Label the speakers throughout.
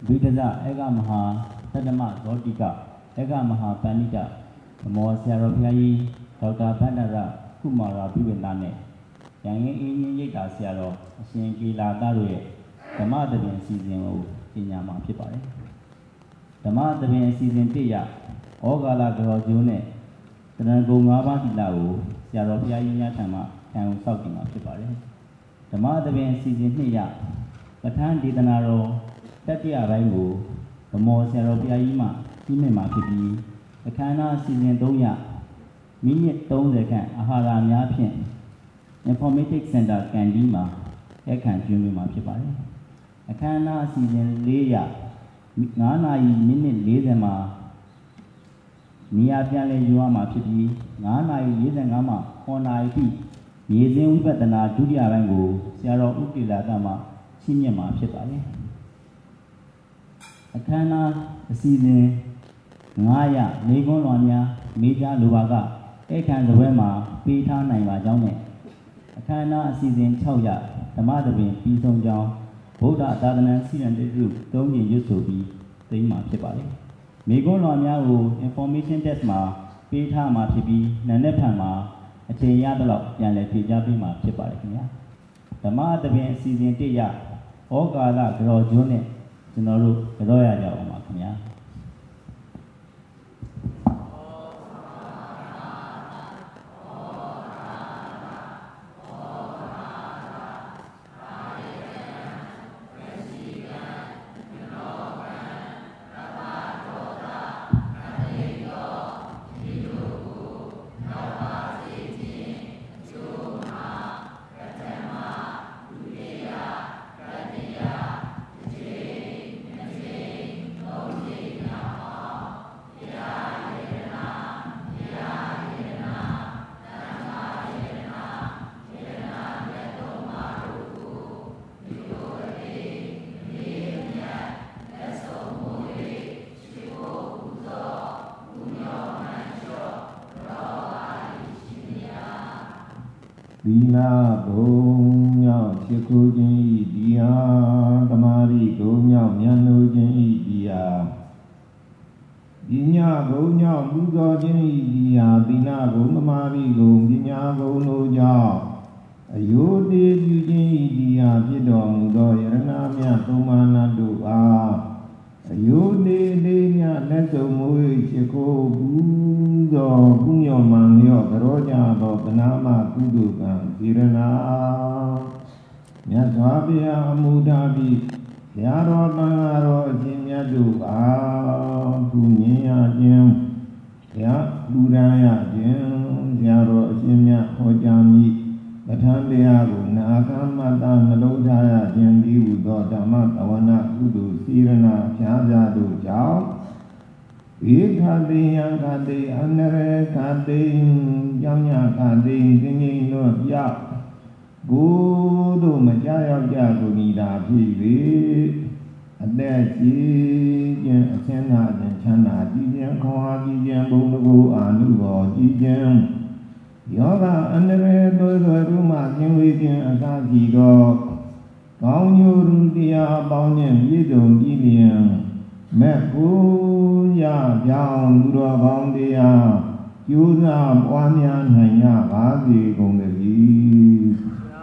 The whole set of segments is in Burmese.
Speaker 1: Bidasa Ega Maha Sadama Gotika Ega Maha Panita Mo Siaropiai Dr. Pandara Kumara Bibendane Yang ini Yita Siaro Singila Darue Dama Devin season Tinyama Pipare Dama Devin season Tia Ogala Grojune Trangunga Hilau Siaropiai Yatama and Southing of Pipare Dama Devin season Tia Patan Didanaro Tatia Rango, the more Seropiaima, Timema Pipi, the Kana season Doya, Minute Don the Can, Ahara Miapian, Informatic Center Candima, Ekan Jumima Pipari, a Kana season Leia, Nana Minute Lezema, Nia Piale Yuama Pipi, Nana Yezangama, Hona IP, Yezin Wipatana, Julia Rango, Sero Ukila Dama, Sinema Pipari. Akana season Naya, Legon Lonia, Meja Luaga, Ekan the Wema, Peter Naiva Johnny. Akana season Chauya, the mother being Pison John, Boda Dadanan Sian the Root, don't you used to be the Ima Pipari. Megon Lonia, information desma, Peter Mapibi, Nanepama, a Chayadalo, Yanle Pijabima Pipari. The mother being season Tia, Ogala, Gro Johnny. General Roya Makamia. Dina Gonya Chikujin Dia Tamari Gonya Mianujin Dia Dinya Gonya Bugajin Dia Dina Gonamari Gonya Gonoja Ayode Yujin Dia Pidong Doyana Miatumana Dua Ayode Denya Neto Mui Chiko Budo Bunyo Manyo Roja Banama Kudukan Kirana Yaswabia Mudabi Yaro Bangaro Jinyadu Punya Jim Ya Budaya Jim Yaro Jimya Hojami Batandiago Nakamata Nalodaya Jendi Udo Dama Tawana Kudu Sirana Chazadu Jao Ikadi Yankadi Anere Kadi Yanya Kadi Dini No Ya Budu Majaya Jago Nida Pivi Adeji Jen Asena Jen Chana Jijen Kawa Jijen Bundugu Anugo Jijen Yoga Anere Dodo Ruma Jinwi Jen Asaki Go Gong Yu Rudia Baunyen Yidong Jilian Meku Ya Yang Dura Bandia Yuza Wanyan Hanya Bagi Gongdevi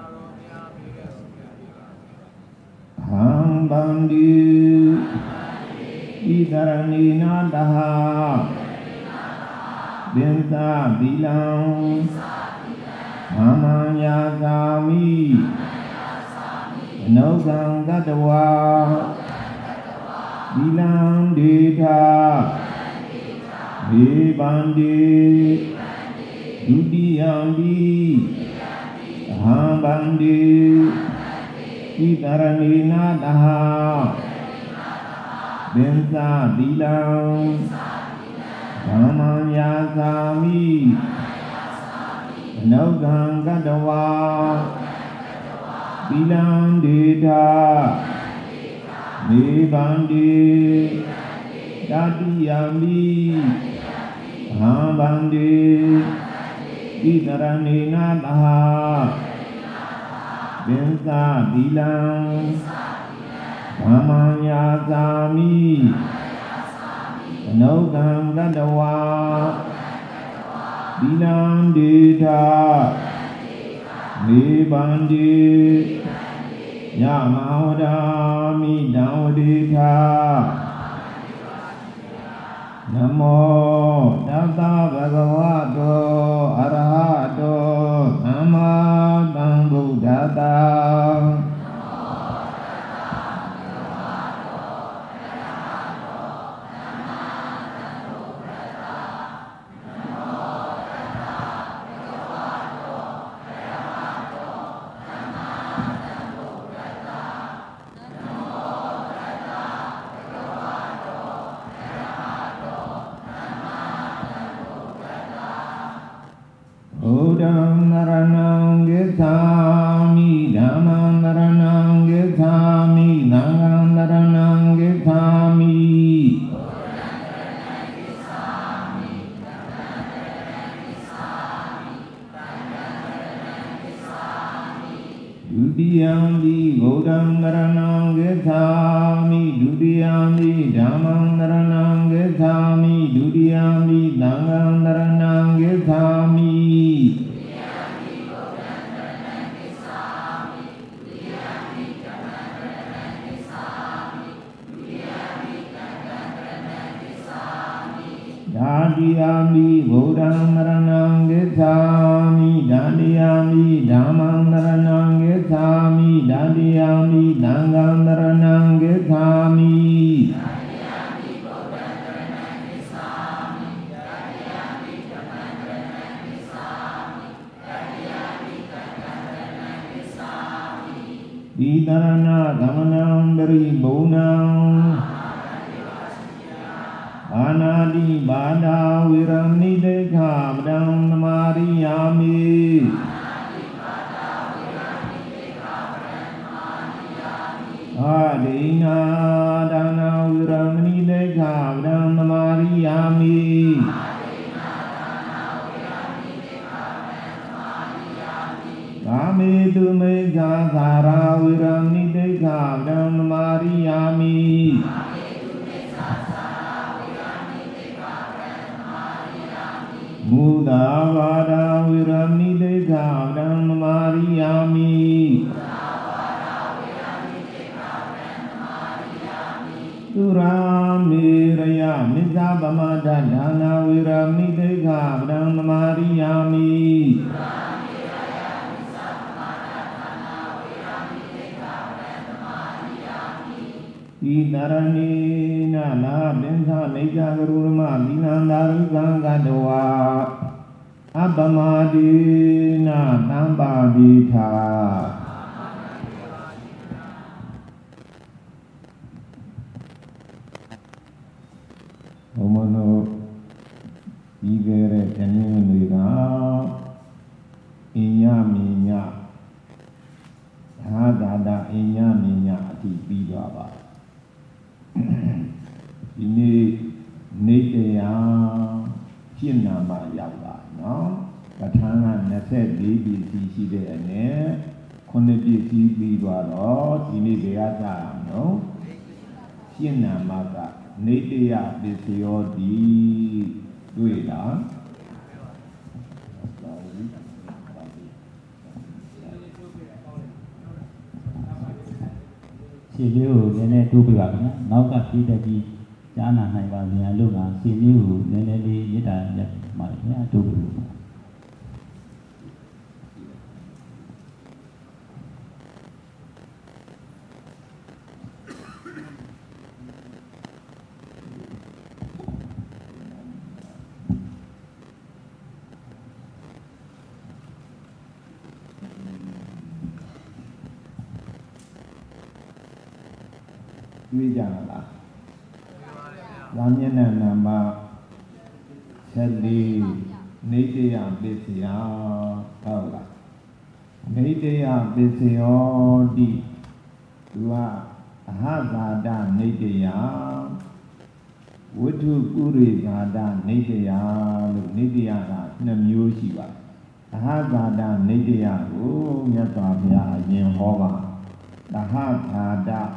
Speaker 1: Hang Bandi Idarani Nadaha Binta Bilang Mamanya Kami Nogang Gadawa Bilang Dita Bibandi Dudiandi Hambandi Itarani Nadaha Bensa Bilang Samanya Sami Nogang Gadawa Bilang Dita Bibandi Dadiyami Hambandi Itarani Nadaha Bensa Bilang
Speaker 2: ธัมมัญญาสามิอนุกังกัตวาดินังดิธานิบันติยามาวดามิดังวดิธานะโมตัสสะภะคะวะโตอะระหะโตสัมมาสัมพุทธัสสะบุตังนรณังกิจฉามิธัมมังนรณังกิจฉามิสังฆังนรณังกิจฉามิဒုတိယံပိဗုဒ္ဓံနရဏံဂစ္ဆာမိဒုတိယံပိဓမ္မံနရဏံဂစ္ဆာမိဒုတိယံပိသံဃံနရဏံဂစ္ဆာမိဓာတိယံပိဗုဒ္ဓံနရဏံဂစ္ဆာမိဓာတိယံပိဓမ္မံနရဏံဂစ္ဆာမိဓာတိယံပိသံဃံနရဏံဂစ္ဆာမိဣတရဏသမနံပရိဘုံနံဘာနာတိဘာဒာဝိရမဏိတေခပဒံသမာရိယာမိအာဒိနာဒါနာဝိရမဏိတေခပဒံသမာရိယာမိကာမေတုမေဇာသာရာဝိရမဏိတေခပဒံသမာရိယာမိမုဒာဘာဒာဝိရမဏိတေခပဒံသမာရိယာမိသုရာမေရယမိစ္ဆာပမဒ္ဒဒါနာဝိရမဏိတေခပဒံသမာရိယာမိဣတရဏေနလာပင်္စနေကြကရုရမသီလံသာရိကံကတဝါအပမတိနသံပါတိထာဘုံမနောဒီကဲတဲ့ဉာဏ်တွေကအင်ညမြညသာသာတာအင်ညမြညအထိပြီးသွားပါဒီနေ့နေတရားရှင်းနာမှရောက်တာနော်ပဋ္ဌာန်းက24ပစ္စည်းရှိတဲ့အနေ9ပစ္စည်းပြီးသွားတော့ဒီနေ့တရားကြရအောင်နော်ရှင်းနာမှကနေတရားပစ္စည်းရောဒီတွေ့လားရှင်းလေးကိုနည်းနည်းတိုးပြပါခင်ဗျာနောက်ကပြည့်တဲ့ကြီးကြားနာနိုင်ပါမြန်လို့ကရှင်းလေးကိုနည်းနည်းလေးရစ်တာရက်ပါခင်ဗျာတိုးပြပါတွေ့ကြလားလာမျက်နှာနံပါတ်14နေတရားပစ္စယဟုတ်လားနေတရားပစ္စယောတိသူကအဟဇာတနေတရားဝိထုပုရိဇာတနေတရားလို့နေတရားက2မျိုးရှိပါတယ်အဟဇာတနေတရားကိုမြတ်စွာဘုရားအရင်ဟောပါသဟဇာတယ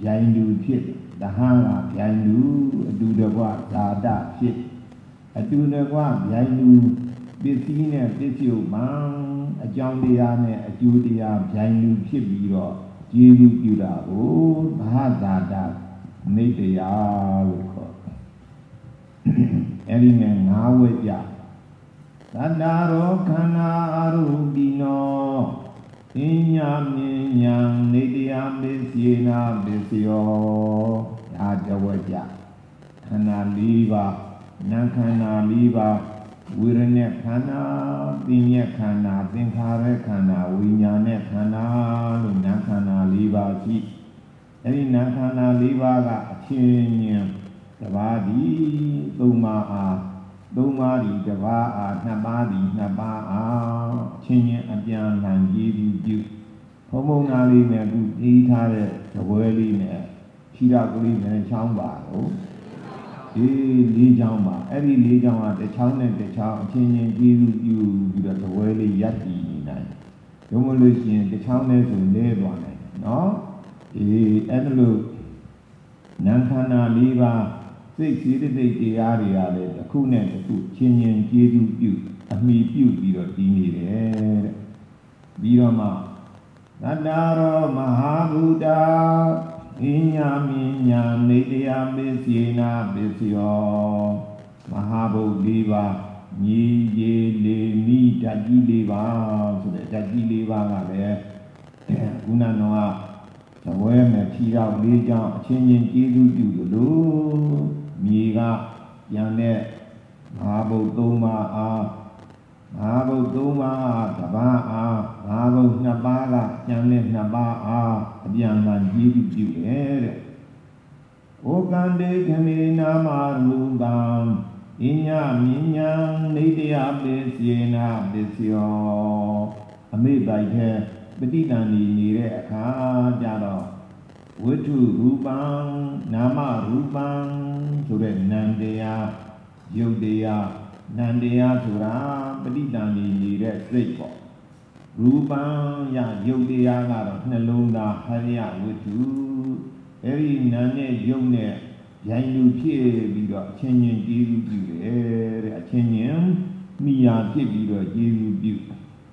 Speaker 2: ဗျိုင်လူဖြစ်တဟန်းကဗျိုင်လူအတူတကွဇာတဖြစ်အတူတကွဗျိုင်လူပစ္စည်းနဲ့ပစ္စယုမှအကြောင်းတရားနဲ့အကျိုးတရားဗျိုင်လူဖြစ်ပြီးတော့ကျေးဇူးပြုတာကိုဘာသာတာနေတရားလို့ခေါ်အဲ့ဒီနဲ့၅ဝဲကြသတ္တရောခန္ဓာအရူပိနောအင်းညာမြင်ညာနေတရားပစ္စယေနာပစ္စယောဒါတဝဲကြခန္ဓာ၄ပါးနာခန္ဓာ၄ပါးဝေဒနာခန္ဓာပညာခန္ဓာသင်္ခါရခန္ဓာဝိညာဉ်ခန္ဓာလို့နာခန္ဓာ၄ပါးရှိအဲ့ဒီနာခန္ဓာ၄ပါးကအချင်းချင်းတစ်ပါးဒီသုံးပါးအားသုံးပါးဒီတစ်ပါးအားနှစ်ပါးဒီနှစ်ပါးအားချင်းချင်းအပြန်လှန်ကြည့်ပြီးပြုဘုံဘုံနာလေးနဲ့အခုအေးထားတဲ့သပွဲလေးနဲ့ခြိတော်ကလေးနဲ့ချောင်းပါတော့ဒီ၄ချောင်းပါအဲ့ဒီ၄ချောင်းကတစ်ချောင်းနဲ့တစ်ချောင်းအချင်းချင်းကြည့်ပြီးပြုပြီးတော့သပွဲလေးရပ်တည်နေနိုင်ရုံးမလို့ရှိရင်တစ်ချောင်းနဲ့ဆိုလဲသွားနိုင်တယ်နော်အဲ့ဒါလို့နာခန္ဓာ၄ပါးစိတ်စေတသိက်တရားတွေကလည်းတစ်ခုနဲ့တစ်ခုချင်းချင်းကျေးဇူးပြုအမိပြုပြီးတော့တည်နေတယ်တဲ့ပြီးတော့မှသတ္တရောမဟာဗုဒ္ဓအင်းညာမြင်ညာနေတရားပစ္စယေနာပစ္စယောမဟာဗုဒ္ဓ၄ပါးညီရေလေမိဓာတ်ကြီး၄ပါးဆိုတဲ့ဓာတ်ကြီး၄ပါးကလည်းခုနကတော့သဝဲမဲ့ဖြီးတော့၄ကြောင်းအချင်းချင်းကျေးဇူးပြုလို့မြေကပြန်တဲ့မဟာဗုဒ္ဓ၃ပါးအားမဟာဗုဒ္ဓ၃ပါးအားတစ်ပါးအားမဟာဗုဒ္ဓ၂ပါးကပြန်တဲ့၂ပါးအားအပြန်အလှန်ကျေးဇူးပြုတယ်တဲ့။ဩကံတေခမေနာမရူပံအညမြညာနေတရားပစ္စယေနာပစ္စယောအမိပိုက်တဲ့ပဋိသန္ဓေနေတဲ့အခါကျတော့ဝိတုရူပံနာမရူပံဆိုတဲ့နံတရားယုတ်တရားနံတရားဆိုတာပဋိသန္ဓေနေတဲ့စိတ်ပေါ့ရူပံယယုတ်တရားကတော့နှလုံးသားဟရိယဝိတုအဲ့ဒီနံနဲ့ယုတ်နဲ့ရိုင်းလူဖြစ်ပြီးတော့အချင်းချင်းကျေးဇူးပြုတယ်တဲ့အချင်းချင်းမိယာဖြစ်ပြီးတော့ကျေးဇူးပြု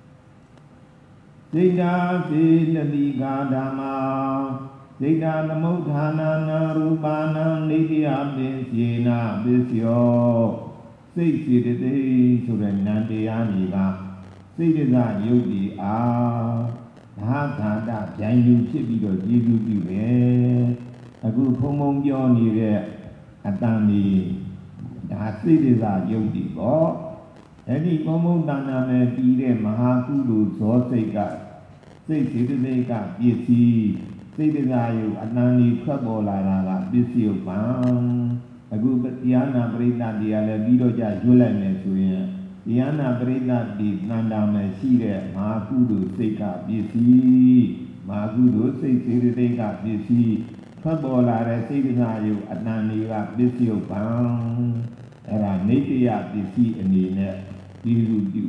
Speaker 2: စိတ်ဓာစေတတိကာဓမ္မာစိတ်ဓာသမုဋ္ဌာနာနာရူပနာနေတရားပစ္စယေနာပစ္စယောစိတ်စေတသိက်ဆိုတဲ့နံတရားတွေကစိတ်တဇယုတ်ဒီအားဘာခန္ဓာဗျိုင်လူဖြစ်ပြီးတော့ကျေးဇူးပြုတယ်အခုဖုံဖုံပြောနေတဲ့အတန်ဒီဒါစိတ်တဇယုတ်ဒီပေါ့အဲ့ဒီကုံမုံတဏ္ဍာနဲ့ပြီးတဲ့မဟာကုသိုလ်ဇောစိတ်ကစိတ်စေတသိက်ကပစ္စည်းစိတ်တရားယုတ်အတန်ဒီထွက်ပေါ်လာတာကပစ္စည်းယုတ်ပံအခုတရားနာပရိသတ်တရားလည်းပြီးတော့ကြရွတ်လိုက်မယ်ဆိုရင်တရားနာပရိသတ်ဒီတဏ္ဍာမှာရှိတဲ့မဟာကုသိုလ်စိတ်ကပစ္စည်းမဟာကုသိုလ်စိတ်စေတသိက်ကပစ္စည်းထွက်ပေါ်လာတဲ့စိတ်တရားယုတ်အတန်ဒီကပစ္စည်းယုတ်ပံအဲ့ဒါနေတရားပစ္စည်းအနေနဲ့ဒီလူပြု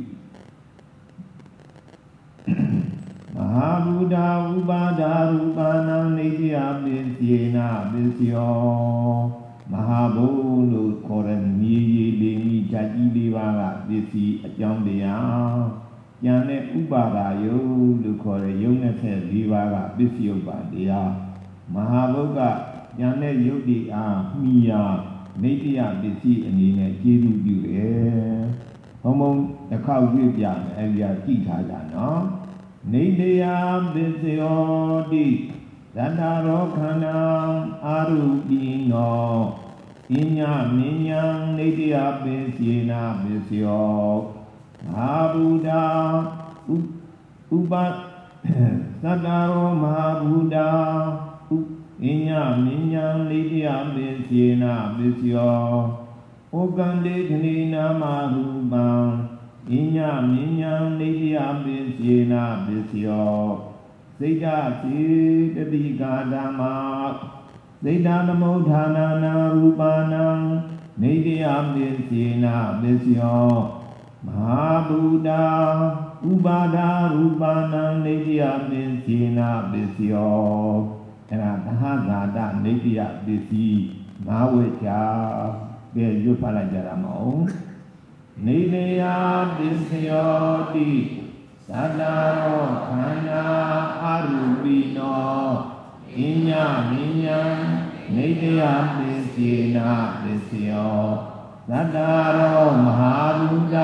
Speaker 2: မဟာဗုဒ္ဓဥပါဒရူပနာနေတရားပစ္စယေနာပစ္စယောမဟာဘုလို့ခေါ်တဲ့မြေကြီးလေးကြီးဓာတ်ကြီး၄ပါးကပစ္စည်းအကြောင်းတရားဉာဏ်နဲ့ဥပါဒယုလို့ခေါ်တဲ့ယုံနဲ့ဖြင့်၄ပါးကပစ္စည်းဥပါတရားမဟာဘုကဉာဏ်နဲ့ယုတ်တိအားမိယာနေတရားပစ္စည်းအနေနဲ့ကျေးဇူးပြုတယ်ဘုံဘုံတစ်ခေါက်ပြပြမယ်အဲဒီကကြည့်ထားကြနော်နေတရားပစ္စယောတိသတ္တရောခန္ဓာအာရုပိနောပညာမြဉ္ဇံနေတရားပစ္စယေနာပစ္စယောမဟာဗုဒ္ဓဥပသတ္တရောမဟာဗုဒ္ဓပညာမြဉ္ဇံနေတရားပစ္စယေနာပစ္စယောဩကံတေခဏိနာမရူပံပညာမြဉ္ဇံနေတရားပစ္စယေနာပစ္စယောစိတ်ဓာစေတတိကာဓမ္မာစိတ်ဓာသမုဋ္ဌာနာနာရူပနာနေတရားပစ္စယေနာပစ္စယောမဟာဗုဒ္ဓဥပါဒရူပနာနေတရားပစ္စယေနာပစ္စယောအဲ့ဒါသဟဇာတနေတယပစ္စည်းငါးဝေချာကဲရွတ်ဖတ်လိုက်ကြတာမဟုတ်နေတယပစ္စယောတိသတ္တရောခန္ဓာအရူပိနောအညမညံနေတယပစ္စေနာပစ္စယောသတ္တရောမဟာဘုဒ္ဓ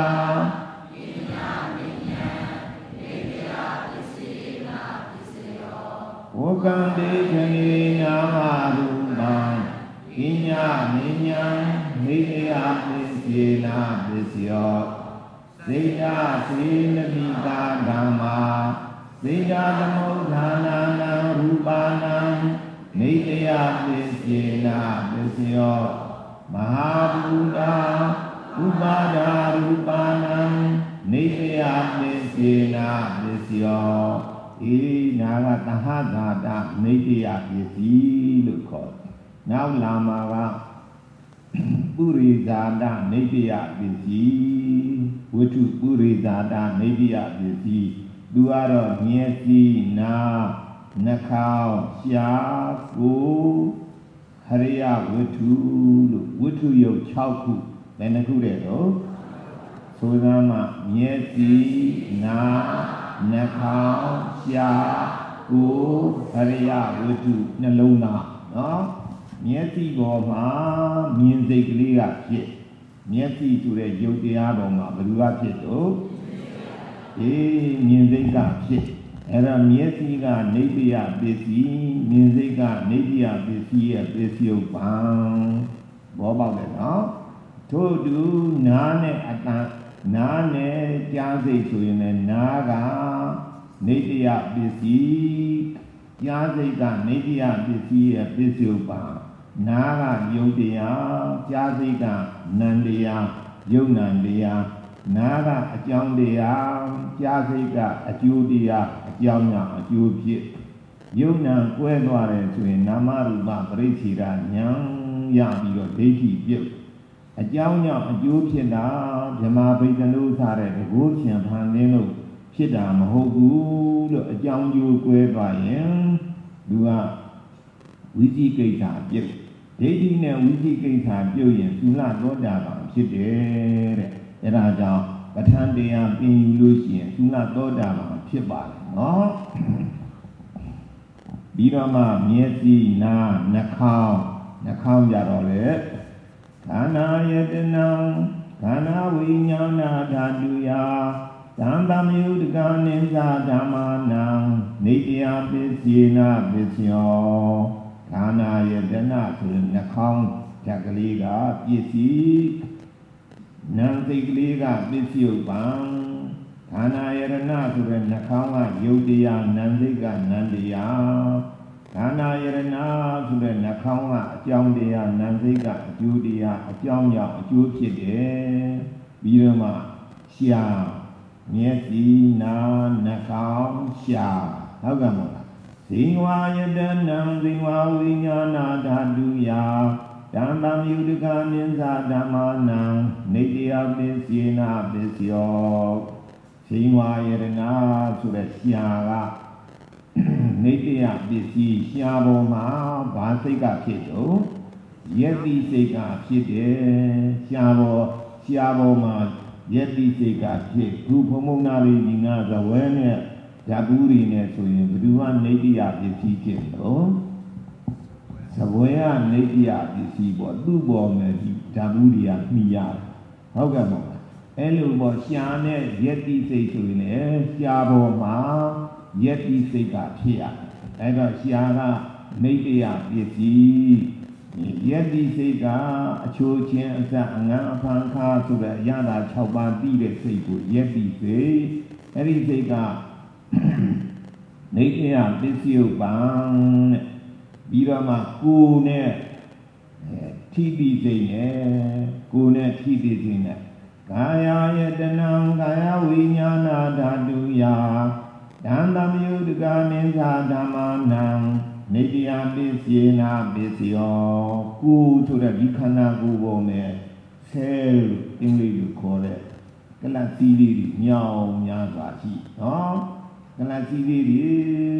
Speaker 2: ဝကံတေခဏေနာမရူပံဣညာမိညာနေတယပစ္စေနာပစ္စယောသေယသေနမိကာဓမ္မာသေယသမုဋ္ဌာနာနံရူပါဏံနေတယပစ္စေနာပစ္စယောမဟာဘုဒ္ဓဥပါဒာရူပါဏံနေတယပစ္စေနာပစ္စယောဤနာကသဟဇာတနေတယပစ္စည်းလို့ခေါ်တယ်။နောက်လာမှာကပုရိဇာတနေတယပစ္စည်းဝိတုပုရိဇာတနေတယပစ္စည်းသူကတော့မျက်စိနာနှာခေါင်းရှားကိုယ်ဟရိယဝိတုလို့ဝိတုယုတ်6ခုဘယ်နှခုတဲ့တော့ဆိုသမ်းမှာမျက်စိနာနှာခေါင်းရှားကိုယ်ဟရိယဝိတုနှလုံးသားနော်မျက်စိပေါ်မှာမြင်စိတ်ကလေးကဖြစ်မျက်စိဆိုတဲ့ယုတ်တရားပေါ်မှာဘယ်သူကဖြစ်တော့မြင်စိတ်ကဖြစ်အဲ့ဒါမျက်စိကနေတယပစ္စည်းမြင်စိတ်ကနေတယပစ္စည်းရဲ့ပစ္စယုတ်ပံဘောပေါက်တယ်နော်ထို့တူနားနဲ့အတန်နားနဲ့ကြားစိတ်ဆိုရင်လည်းနားကနေတယပစ္စည်းကြားစိတ်ကနေတယပစ္စည်းရဲ့ပစ္စယုတ်ပံနားကယုတ်တရားကြားစိတ်ကနံတရားယုတ်နံတရားနားကအကြောင်းတရားကြားစိတ်ကအကျိုးတရားအကြောင်းကြောင့်အကျိုးဖြစ်ယုတ်နံကွဲသွားတယ်ဆိုရင်နာမရူပပရိစ္ဆေဒဉာဏ်ရပြီးတော့ဒိဋ္ဌိပြုတ်အကြောင်းကြောင့်အကျိုးဖြစ်တာဗြဟ္မာဘိတ္တလို့ထားတဲ့တကုချံဖန်သင်းလို့ဖြစ်တာမဟုတ်ဘူးလို့အကြောင်းကျိုးကွဲသွားရင်သူကဝိသိကိစ္စပြုတ်ဒိဋ္ဌိနဲ့ဝိသိကိစ္စပြုတ်ရင်သုလသောတာပန်ဖြစ်တယ်တဲ့အဲ့ဒါကြောင့်ပဋ္ဌာန်းတရားပြင်ယူလို့ရှိရင်သုလသောတာပန်ဖြစ်ပါတယ်နော်ပြီးတော့မှမျက်စိနားနှာခေါင်းကြတော့လေခန္ဓာယတနာခန္ဓာဝိညာဏဓာတုယသံသမယုတကနိသဓမ္မာနံနေတယပစ္စေနာပစ္စယောခန္ဓာယတနာဆိုရင်နှာခေါင်းဓာတ်ကလေးကပစ္စည်းနံစိတ်ကလေးကပစ္စယုတ်ပံခန္ဓာယရဏဆိုတဲ့နှာခေါင်းကယုတ်တရားနံစိတ်ကနံတရားခန္ဓာယရဏဆိုတဲ့နှာခေါင်းကအကြောင်းတရားနံစိတ်ကအကျိုးတရားအကြောင်းကြောင့်အကျိုးဖြစ်တယ်ပြီးတော့မှရှားမျက်စိနားနှာခေါင်းရှားဟုတ်ကဲ့မို့လားဇိဝယတနံဇိဝဝိညာဏဓာတုယဓမ္မမြုတကနိသဓမ္မာနံနေတယပစ္စေနာပစ္စယောဇိဝယရဏဆိုတဲ့ရှားကနေတယပစ္စည်းရှားပေါ်မှာဘာစိတ်ကဖြစ်တော့ယတိစိတ်ကဖြစ်တယ်ရှားပေါ်မှာယတိစိတ်ကဖြစ်ခုဘုံမုံနာရီဒီနာဇဝဲနဲ့ဓာတ်ဘူးတွေနဲ့ဆိုရင်ဘယ်သူကနေတယပစ္စည်းဖြစ်တော့သဘွေကနေတယပစ္စည်းပေါ့သူ့ပေါ်မှာဒီဓာတ်ဘူးတွေကမှီရတယ်ဟုတ်ကဲ့မို့အဲ့လိုပေါ့ရှားနဲ့ယတိစိတ်ဆိုရင်လည်းရှားပေါ်မှာယတိစိတ်ကဖြစ်ရအဲ့တော့ရှားကနေတယပစ္စည်းယတိစိတ်ကအချိုးချင်းအစအငန်းအဖန်ခါဆိုတဲ့အရာသာ6ပါးပြီးတဲ့စိတ်ကိုယတိစိတ်အဲ့ဒီစိတ်ကနေတယပစ္စယုပံတဲ့ပြီးတော့မှကိုယ်နဲ့ထိတိစိတ်နဲ့ကာယယတနံကာယဝိညာဏဓာတုယဓမ္မမြုတကနိသဓမ္မာနံနေတယပစ္စေနာပစ္စယောကိုယ်ဆိုတဲ့ဒီခန္ဓာကိုယ်ပေါ်မှာဆဲလို့အင်္ဂလိပ်လိုခေါ်တဲ့ကလတ်သီးလေးတွေညောင်းများစွာရှိနော်ကလတ်သီးလေးတွေ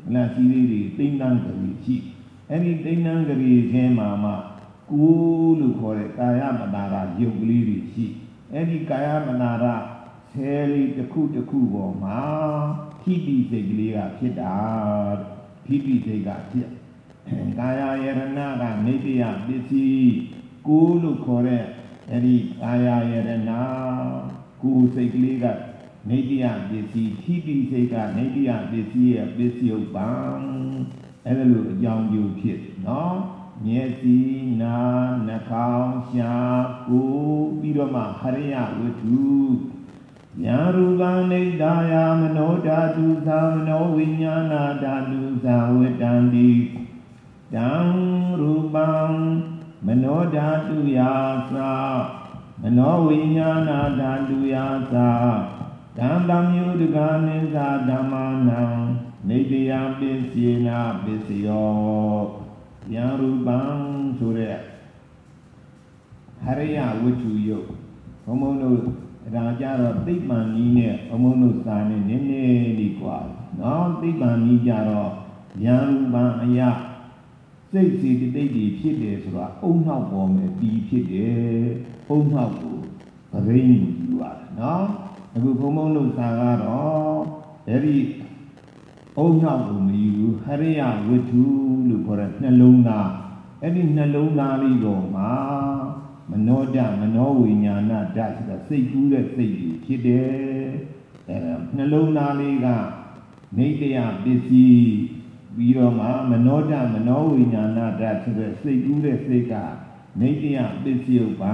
Speaker 2: là chỉ để tinh năng cái gì chi anh tinh năng cái gì thế mà cú lu khore kaya manara yogli gì chi anh kaya manara xe điတစ်ခုပေါ်မှာခိတိစိတ်ကလေးကဖြစ်တာခိတိစိတ်ကဖြစ်ကာယယရဏကနေတယပစ္စည်းကိုယ်လို့ခေါ်တဲ့အဲဒီကာယယရဏကိုယ်စိတ်ကလေးကနေတယပစ္စည်းခိတိစိတ်ကနေတယပစ္စည်းရဲ့ပစ္စယုပံအဲလိုအကြောင်းကျိုးဖြစ်နော်မျက်စိနာနှာခေါင်းရှားကိုယ်ပြီးတော့မှဟရိယဝတ္ထုညာရူပနိဒာယမနောဓာတုသမနောဝိညာဏဓာတုသဝတ္တံတိတံရူပံမနောဓာတုယာသမနောဝိညာဏဓာတုယာသဓမ္မမြုဒကနိသဓမ္မနံနေတယပစ္စေနာပစ္စယောညာရူပံဆိုတဲ့ဟရိယဝတ္ထုယုတ်ဘုံဘုံတို့ဒါကြတော့သိပ္ပံနည်းနဲ့အမုန်းတို့စာနဲ့နည်းနည်းလေးกว่าနော်သိပ္ပံနည်းကြတော့ဉာဏ်ရူပံအယစိတ်စီတိတ်တွေဖြစ်တယ်ဆိုတာအုံနောက်ပေါ်မှာပြီးဖြစ်တယ်အုံနောက်ကိုပရင်းကိုယူရတယ်နော်အခုဘုံဘုံတို့စာကတော့အဲဒီအုံနောက်ကိုမယူဘူးဟရိယဝတ္ထုလို့ခေါ်တဲ့နှလုံးသားအဲ့ဒီနှလုံးသားလေးပေါ်မှာမနောဓာမနောဝိညာဏဓာတ်ဆိုတာစိတ်ကူးတဲ့စိတ်ကြီးဖြစ်တယ်အဲနှလုံးသားလေးကနေတယပစ္စည်းပြီးတော့မှမနောဓာမနောဝိညာဏဓာတ်ဆိုတဲ့စိတ်ကူးတဲ့စိတ်ကနေတယပစ္စယုပံ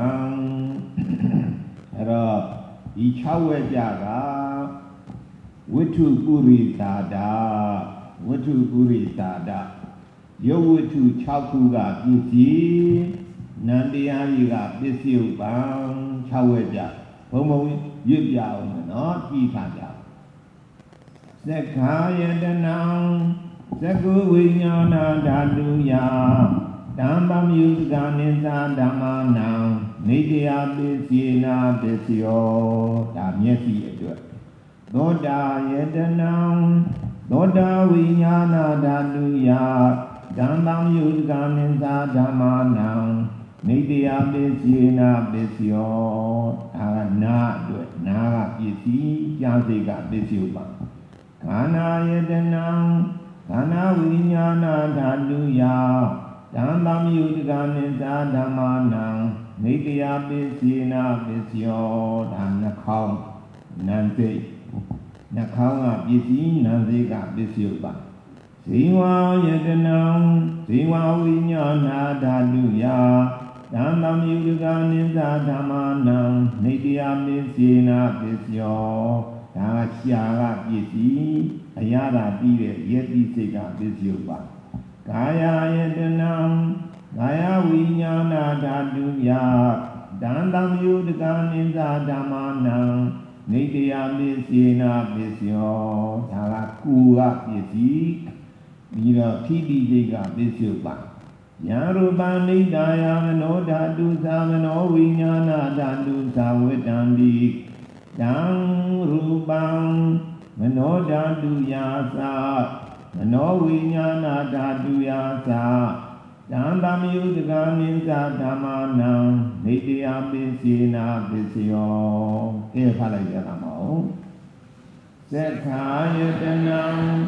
Speaker 2: အဲ့တော့ဒီ6ဝက်ကြကဝိထုပုရိသာဒဝိထုပုရိသာဒယောဝိထု6ခုကပစ္စည်းနန္တရားကြီးကပစ္စယုပံ6ဝက်ကြဘုံဘုံရွတ်ပြအောင်နော်ကြည့်ခါကြသက္ခာယတနံသက္ကုဝိညာဏဓာတုယဓမ္မမြုကနိသဓမ္မနံနေတယပစ္စေနာပစ္စယောဒါမျက်စိအတွက်သောတာယတနံသောတာဝိညာဏဓာတုယဓမ္မမြုကနိသဓမ္မနံနေတယပစ္စေနာပစ္စယောဒါကနာအတွက်နာကပစ္စည်းကြားစိတ်ကပစ္စယုပံခန္ဓာယတနံခန္ဓာဝိညာဏဓာတုယဓမ္မမြုကနိသဓမ္မနံနေတယပစ္စေနာပစ္စယောဒါနှာခေါင်းနံစိတ်နှာခေါင်းကပစ္စည်းနံစိတ်ကပစ္စယုပံဇိဝယတနံဇိဝဝိညာဏဓာတုယဓမ္မမြုကနိသဓမ္မနံနေတယပစ္စေနာပစ္စယောဒါကရှားကပစ္စည်းအရာတာပြီးတဲ့ယတိစိတ်ကပစ္စယုပံကာယယတနံကာယဝိညာဏဓာတုယဓမ္မမြုကနိသဓမ္မနံနေတယပစ္စေနာပစ္စယောဒါကကိုယ်ကပစ္စည်းပြီးတော့ထိတိစိတ်ကပစ္စယုပံညာရူပနိဒာယမနောဓာတုသမနောဝိညာဏဓာတုသဝတ္တံတိတံရူပံမနောဓာတုယာသမနောဝိညာဏဓာတုယာသဓမ္မမြုတကနိသဓမ္မနံနေတယပစ္စေနာပစ္စယောကဲဖတ်လိုက်ကြတာမဟုတ်သက္ခာယတနံ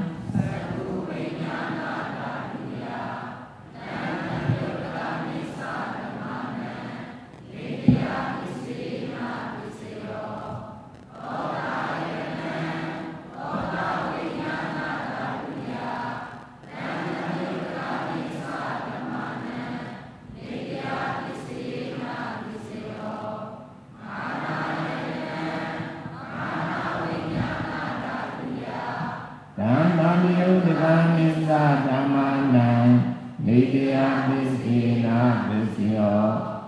Speaker 2: ဓမ္မနံနေတယပစ္စေနာပစ္စယော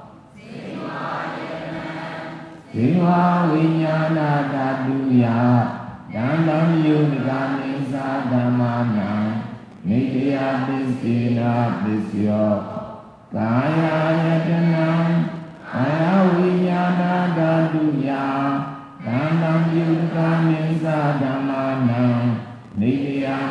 Speaker 2: ဇိဝဝိညာဏဓာတုယဓမ္မမြုကနိသဓမ္မနံနေတယပစ္စေနာပစ္စယောကာယယတနံကာယဝိညာဏဓာတုယဓမ္မမြုကနိသဓမ္မနံနေတယပစ္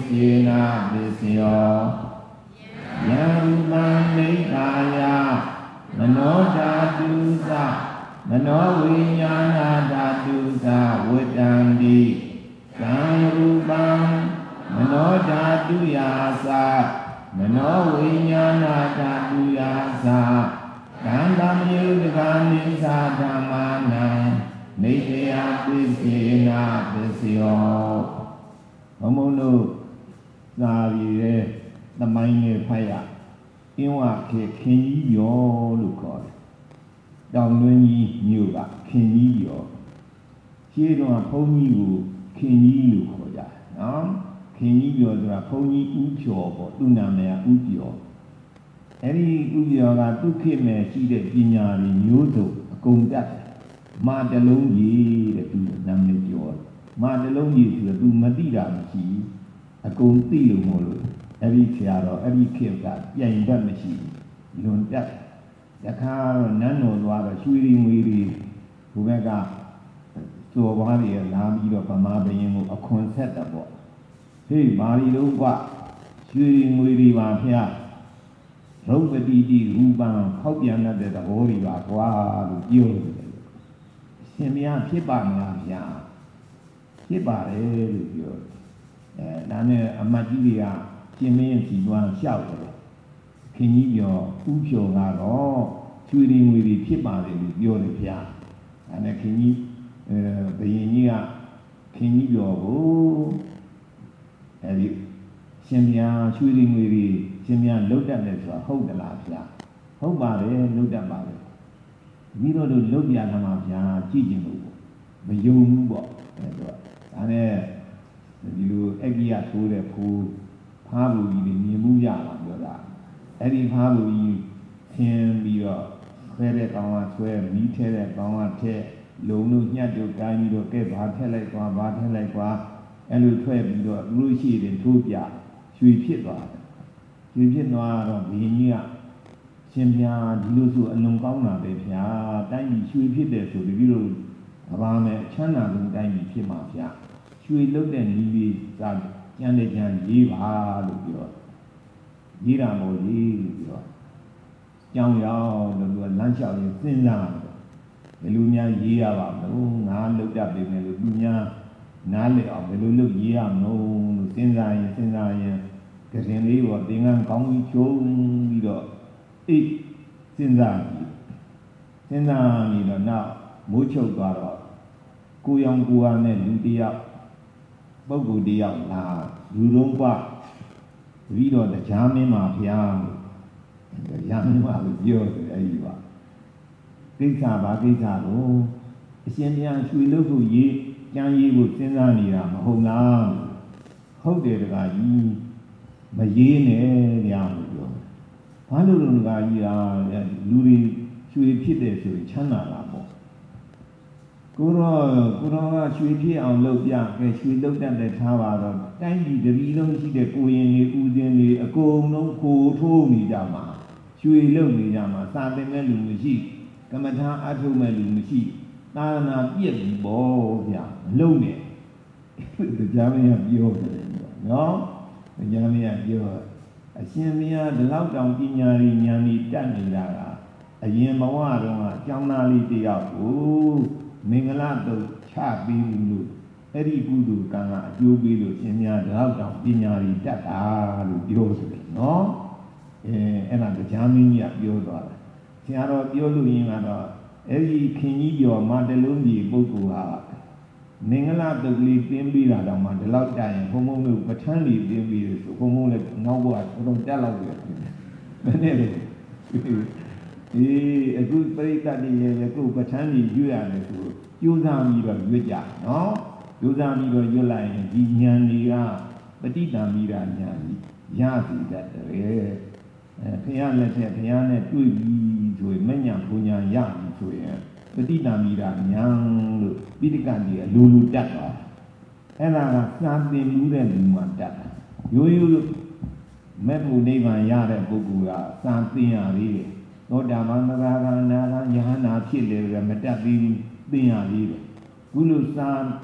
Speaker 2: စေနာပစ္စယောယံမနိဋ္ဌာယမနောဓာတုသမနောဝိညာဏဓာတုသဝတ္တံတိသံရူပံမနောဓာတုယာသမနောဝိညာဏဓာတုယာသံဃာမြုတကနိသဓမ္မာနံနေတယပိစေနာပစ္စယောဘုံဘုံတို့သာပြီးတဲ့သမိုင်းနဲ့ဖတ်ရအင်းဝခေခင်ကြီးပြောလို့ခေါ်တယ်တောင်တွင်းကြီးမြို့ကခင်ကြီးပြောရှင်းတော့ဘုန်းကြီးကိုခင်ကြီးလို့ခေါ်ကြတယ်နော်ခင်ကြီးပြောဆိုတာဘုန်းကြီးဥကျော်ပေါ့သူ့နာမည်ကဥကျော်အဲ့ဒီဥကျော်ကသူခေတ်မဲ့ရှိတဲ့ပညာတွေမျိုးစုံအကုန်တတ်တယ်မာတလုံးကြီးတဲ့သူနာမည်ပြောတယ်မာတလုံးကြီးဆိုတော့သူမသိတာမရှိအကုန်သိလို့မလို့အဲ့ဒီဆရာတော်အဲ့ဒီခေတ်ကပြိုင်တတ်မရှိလွန်တတ်တခါတော့နန်းတော်သွားတော့ရွှေရီငွေရီဘုဘက်ကစော်ဘားတွေလာပြီးတော့ဗမာဘရင်ကိုအခွန်ဆက်တယ်ပေါ့ဟေးမာရီလုံးကရွှေရီငွေရီပါဖျားရုပ်ပတိတိရူပံခောက်ပြန်တဲ့သဘောတွေပါကွာလို့ပြောတယ်ရှင်မယားဖြစ်ပါမလားဗျာဖြစ်ပါတယ်လို့ပြောတယ်ဒါနဲ့အမတ်ကြီးတွေကရှင်မင်းစီတွန်းလျှောက်တယ်ခင်ကြီးပြောဥဖြောကတော့ရွှေရီငွေရီဖြစ်ပါတယ်လို့ပြောတယ်ဗျာဒါနဲ့ခင်ကြီးဘယင်ကြီးကခင်ကြီးပြောကိုအဲဒီရှင်မယားရွှေရီငွေရီရှင်မယားလုတ်တတ်တယ်ဆိုတာဟုတ်တယ်လားဗျာဟုတ်ပါတယ်လုတ်တတ်ပါတယ်မိတို့တို့လုတ်ပြတာမှာဗျာကြည့်ကြည့်လို့မယုံဘူးပေါ့ဒါနဲ့ဒီလိုအက္ခိယထိုးတဲ့ဖိုးဖားဘူးကြီးတွေမြင်မှုရမှာပြောတာအဲ့ဒီဖားဘူးကြီးသင်ပြီးတော့ဆွဲတဲ့ကောင်ကဆွဲမီးထဲတဲ့ကောင်ကထဲလုံလို့ညှက်တို့ကိုင်းပြီးတော့ကဲဘာထက်လိုက်သွားဘာထက်လိုက်သွားအဲ့လိုထွက်ပြီးတော့လူရှိတယ်ထိုးပြရွှေဖြစ်သွားတယ်ရွှေဖြစ်သွားတော့ဘီကြီးကရှင်ပြာဒီလိုဆိုအလွန်ကောင်းတာပဲဗျာတိုင်းပြည်ရွှေဖြစ်တယ်ဆိုပြီးတော့ဘာမှချမ်းသာဆုံးတိုင်းပြည်ဖြစ်မှာဗျာရွှေလုတ်တဲ့နီးလေးကကျန်တဲ့ကျန်ရေးပါလို့ပြောရေးတာမို့ရေးလို့ပြောကြောင်ရောက်လို့သူကလမ်းလျှောက်ရင်စဉ်းစားတယ်ဘယ်လိုများရေးရပါမလို့ငါလုတ်တတ်ပြီမယ်လို့သူများနားလည်အောင်ဘယ်လိုလုပ်ရေးရမလို့စဉ်းစားရင်ကရင်လေးပေါ်သင်္ကန်းကောင်းပြီးကျုံပြီးတော့အိတ်စဉ်းစားပြီးတော့နောက်မိုးချုပ်သွားတော့ကိုရောင်ကိုဟာနဲ့လူတယောက်ပုဂ္ဂိုလ်တယောက်လာလူလုံးကပြီးတော့တရားမင်းမှာဖျားတရားမင်းမှာလို့ပြောတယ်အဲ့ဒီပါကိစ္စပါကိစ္စကိုအရှင်မြတ်ရွှေလို့ကိုရေးကြံရေးကိုစဉ်းစားနေတာမဟုတ်လားဟုတ်တယ်တကားကြီးမရေးနဲ့ညာလို့ပြောဘာလို့လဲတကားကြီးလူတွေရွှေဖြစ်တယ်ဆိုရင်ချမ်းသာတာပေါ့ကိုရောကရွှေဖြစ်အောင်လုပ်ပြကဲရွှေလုပ်တတ်တဲ့ထားပါတော့တိုင်းပြည်တပြည်လုံးရှိတဲ့ကိုရင်တွေဦးစင်းတွေအကုန်လုံးကိုထိုးနေကြမှာရွှေလုပ်နေကြမှာစာသင်မဲ့လူမရှိကမ္မထာအထုမဲ့လူမရှိသာသနာပြည့်ပြီပေါ့ဗျာမလုံနဲ့တရားမင်းကပြောတယ်နော်တရားမင်းကပြောအရှင်မင်းကဒီလောက်တောင်ပညာရည်ဉာဏ်ကြီးတတ်နေတာကအရင်ဘဝတုန်းကအကြောင်းသားလေးတယောက်ကိုမင်္ဂလာတုတ်ချပြီးလို့အဲ့ဒီကုသိုလ်ကံကအကျိုးပေးလို့ရှင်မင်းကဒီလောက်တောင်ပညာရည်တတ်တာလို့ပြောတယ်နော်အဲ့ဒါတရားမင်းကြီးကပြောသွားတယ်ဆရာတော်ပြောလို့ရင်းကတော့အဲ့ဒီခင်ကြီးပြောမာတလုံးကြီးပုဂ္ဂိုလ်ဟာမင်္ဂလာတုတ်ကလေးတင်းပြီးတာတော့မှဒီလောက်ကြာရင်ဘုံဘုံတို့ပဋ္ဌာန်းလေးတင်းပြီးလို့ဆိုဘုံဘုံလည်းနောက်ဘဝတော်တက်လောက်တယ်မနေ့ကအခုပရိသတ်တွေရဲ့ကိုပဋ္ဌာန်းကြီးရွတ်ရတယ်ဆိုကြိုးစားပြီးတော့ရွတ်ကြနော်ကြိုးစားပြီးတော့ရွတ်လိုက်ရင်ဒီဉာဏ်တွေကပဋိတံမိတာဉာဏ်ကြီးရစီတတ်တယ်ဘုရားလက်ထက်ဘုရားနဲ့တွေ့ပြီးဆိုရင်မဉ္ဇဉ်ဘုံညာရပြီဆိုရင်ပဋိတံမိတာဉာဏ်လို့ပိဋကတ်ကြီးအလိုလိုတတ်သွားအဲ့ဒါကစာသင်မှုတဲ့လူမှတတ်တာရိုးရိုးမဲ့ဖို့နိဗ္ဗာန်ရတဲ့ပုဂ္ဂိုလ်ကစာသင်ရသေးတယ်သောတာပန်သဂါကနာကယဟနာဖြစ်လေမတတ်ပြီးသင်ရသေးတယ်ခုလိုစာ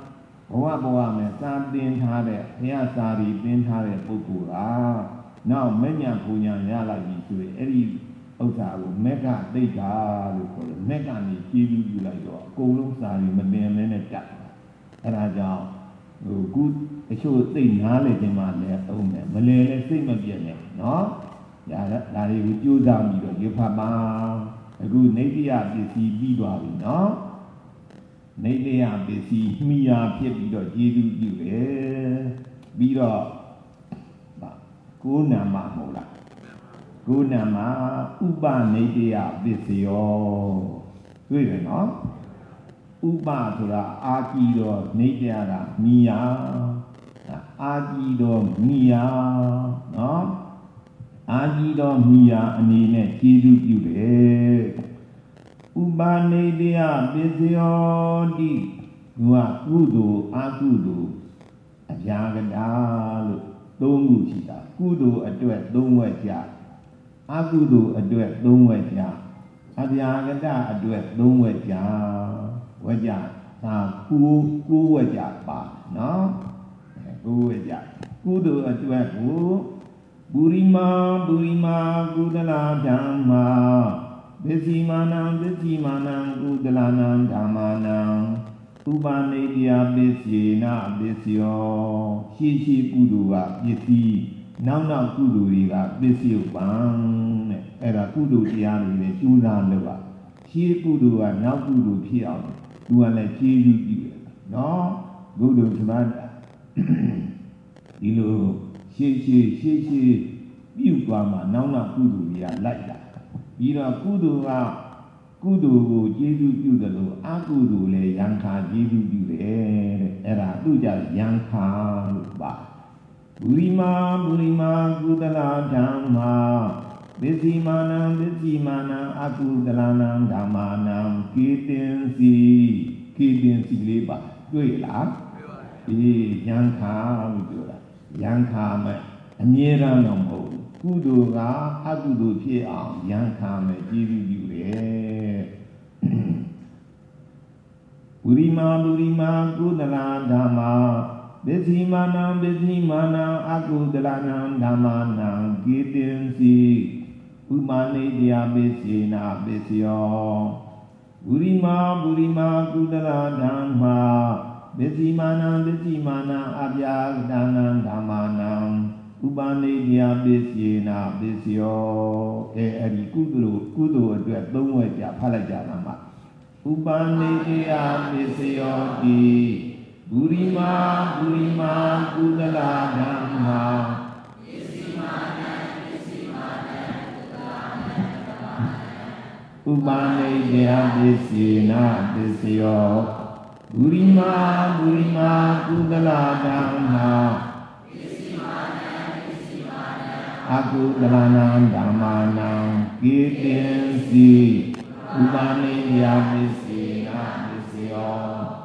Speaker 2: bwa me sa tin tha de bhaya sa ri tin tha de pukkul ka now menya punya ya la ji so ediဥစ္စာကိုမက်ကသိက္ခာလို့ခေါ်တယ်မက်ကနေကြည်ပြီးယူလိုက်တော့အကုန်လုံးစာရီမတင်မဲနဲ့တက်အဲ့ဒါကြောင့်ခုအချို့သိနားလေခြင်းမှလည်းအုံးတယ်မလဲလဲစိတ်မပြည့်နဲ့နော်ဒါတွေကိုကြိုးစားပြီးတော့ရဖတ်ပါအခုနေတိယပစ္စည်းပြီးသွားပြီနော်နေတိယပစ္စည်းမိယာဖြစ်ပြီးတော့ကျေးဇူးပြုတယ်ပြီးတော့ကိုးနာမမဟုတ်လားကိုးနာမဥပနေတိယပစ္စယောတွေ့တယ်နော်ဥပဆိုတာအာကြီးတော့နေတိယကမိယာအာကြီးတော့မိယာနော်အာကြီးတော့မိယာအနေနဲ့ကျေးဇူးပြုတယ်ဥပနေတိယပစ္စယောတိသူကကုသိုလ်အကုသိုလ်အရာကတာလို့သုံးခုရှိတာကုသိုလ်အတွက်သုံးဝက်ကြအကုသိုလ်အတွက်သုံးဝက်ကြအရာကတာအတွက်သုံးဝက်ကြဝက်ကြဒါကိုးဝက်ကြပါနော်ကိုးဝက်ကြကုသိုလ်အတွက်ကိုပုရိမာကုသလဓမ္မာပစ္စည်းမာနံကုသလနံဓမ္မာနံဥပနေတိယပစ္စေနပစ္စယောရှိကုသိုလ်ကပစ္စည်းနောက်ကုသိုလ်တွေကပစ္စယုပံတဲ့အဲ့ဒါကုသိုလ်တရားတွေလည်းကျူးစားလို့ပါရှိကုသိုလ်ကနောက်ကုသိုလ်ဖြစ်အောင်သူကလည်းကျေးဇူးပြုတယ်နော်ကုသိုလ်ဆိုတာဒီလိုရှေ့ပြုသွားမှနောက်ကုသိုလ်တွေကလိုက်တာပြီးတော့ကုသိုလ်ကိုကျေးဇူးပြုတယ်လို့အကုသိုလ်လည်းယံခါကျေးဇူးပြုတယ်တဲ့အဲ့ဒါသူကြယံခါလို့ပါပုရိမာကုသလဓမ္မာပစ္စည်းမာနံအကုသလနံဓမ္မာနံကေတင်စီလေးပါတွေ့လားဒီယံခါလို့ပြောတာယံခါမဲ့အမြဲတမ်းတော့မဟုတ်ဘူးကုသိုလ်ကအကုသိုလ်ဖြစ်အောင်ယံခါမဲ့ကျေးဇူးပြုတယ်ပုရိမာကုသလဓမ္မာပစ္စည်းမာနံအကုသလနံဓမ္မာနံကေတင်စီဥပနေတိယပစ္စေနပစ္စယောပုရိမာကုသလဓမ္မာပစ္စည်းမာနံအပြာဒါနံဓမ္မာနံဥပနေတိယပစ္စေနပစ္စယောအဲ့ဒီကုသိုလ်အတွက်သုံးဝက်ကြဖတ်လိုက်ကြတာမှာဥပနေတိယပစ္စယောတိပုရိမာကုသလဓမ္မာပစ္စည်းမာနံဥပနေတိယပစ္စေနပစ္စယောပုရိမာကုသလဓမ္မာအကုသလနံဓမ္မာနံကေတင်စီဥပနေတိယပစ္စေနပစ္စယော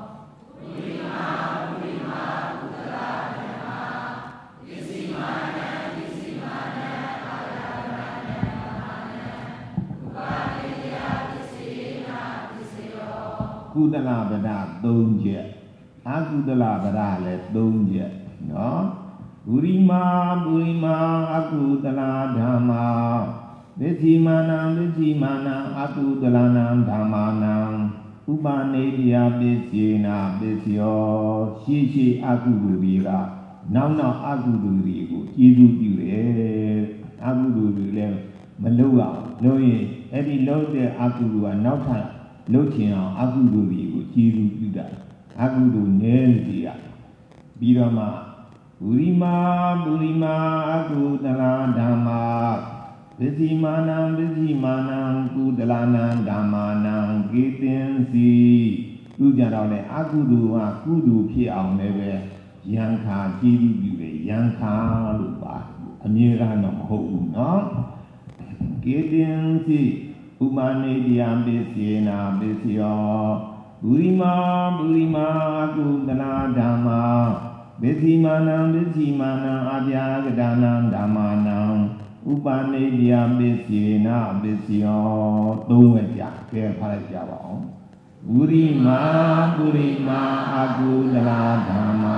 Speaker 2: ကုသလပဒ3ချက်အကုသလပဒလည်း3ချက်နော်ပုရိမာအကုသလဓမ္မာပစ္စည်းမာနံအကုသလနံဓမ္မာနံဥပနေတိယပစ္စေနပစ္စယောရှိအကုသိုလ်တွေကနောက်အကုသိုလ်တွေကိုကျေးဇူးပြုတယ်အကုသိုလ်တွေလည်းမလုပ်အောင်လုပ်ရင်အဲ့ဒီလုပ်တဲ့အကုသိုလ်ကနောက်ထပ်လုပ်ချင်အောင်အကုသိုလ်တွေကိုကျေးဇူးပြုတာအကုသိုလ်နည်းစီရပြီးတော့မှပုရိမာအကုသလဓမ္မာပစ္စည်းမာနံကုသလနံဓမ္မာနံကေတင်စီသူကြတော့လေအကုသိုလ်ကကုသိုလ်ဖြစ်အောင်လည်းပဲယံခါကျေးဇူးပြုတယ်ယံခါလို့ပါအမြဲတမ်းတော့မဟုတ်ဘူးနော်ကေတင်စီဥပနေတိယပစ္စေနပစ္စယောပုရိမာအကုသလဓမ္မာပစ္စည်းမာနံအပြာကဒါနံဓမ္မာနံဥပနေတိယပစ္စေနပစ္စယောသုံးဝက်ကြကဲဖတ်လိုက်ကြပါအောင် Burima Agudala Dhamma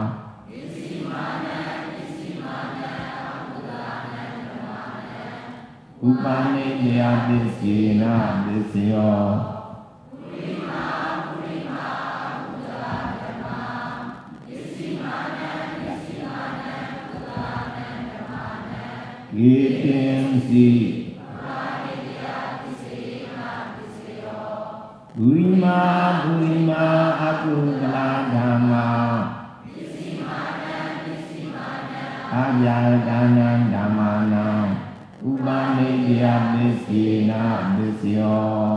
Speaker 2: Upane Yadisina Disyo Gitinsi Burima Agudala Dhamma Avyadana Dhammana Upane Yadisina Disyo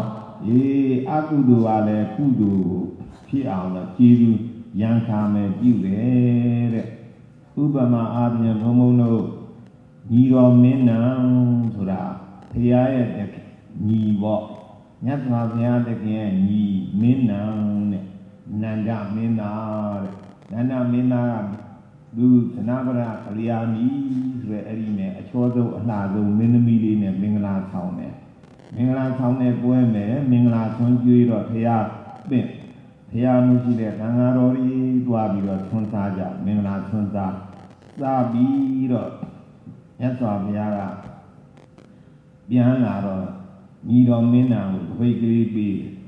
Speaker 2: Akudu Ale Kudu Pi'auna Jiru Yankame Jure Upama Abnya Momono Niro Menang Sura Piyaya Nibo Nyatma Piyaya Ni Menang Nanda Menang Nanda Menang Du Sanabara Kalyani Sura Erime Achodo Alado Menamili Ne Mingla Saune Mingla Saune Poeme Mingla Sonjuiro Pia Ben Pia Musile Nangarori Dwabiro Sonsaja Mingla Sonsa Sabiro Yaswa Piara Bianaro Niro Menang Wigli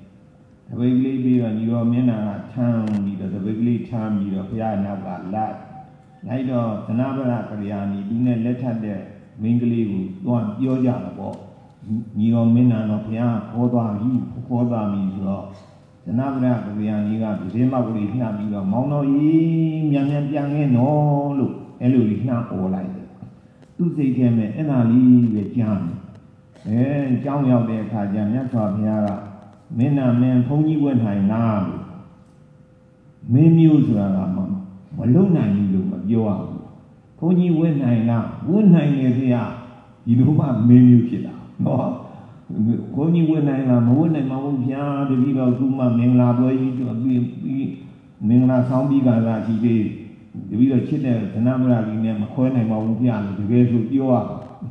Speaker 2: Be Niro Menang Town Niro the Wigli Town Niro Pia Nava Lat Naido Sanabara Kalyani Dune Letter Mingli One Yojabo Niro Menang of Pia Koda Mizro Sanabara Kalyani got the same of Niro Mono Yan no look Eluina or like Tu say him and Ali with Jan. John out there, Kajan, Yasa Piara, Mena men, Pony when I now. Men use Ramam, Malona you are. Pony when I now, one night here, you know what menu killer. No, Pony when I am, one and my own Pia, the Viva Zuma, Mengla boy, Mengla Sound Biga, she did. The video children, the number of them, Coin and Mount to get to you are.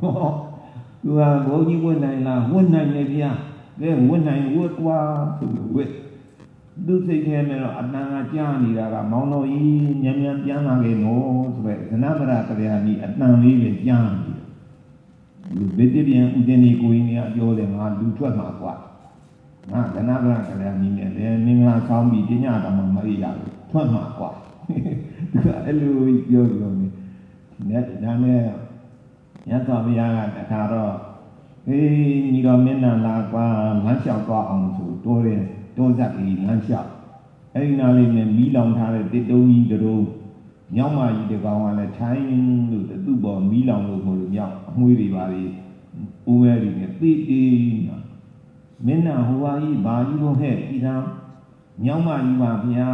Speaker 2: You are going one night, maybe, then one night work to the wit. Do say him at Nanga Jani, Mono E, Yamian Yana, no, the number of them at Nanga Jani. You veteran Udeni going at Yoden, I'll do 12 months. Not the number of them, then Ningla Sound be Dinata Maria, 12 months. Hello, Yogi. Net Dane Yatamia Taro. Hey, Nigomena Laqua, Lansha on to Dorian, Dozaki, Lansha. Ainali and Milan Tare, they don't need the room. Yama, the Gawan, the time to the Dubo, Milan, Muri Valley, Uweri, the Mena, Hawaii, Bayu head, Yama, Yama.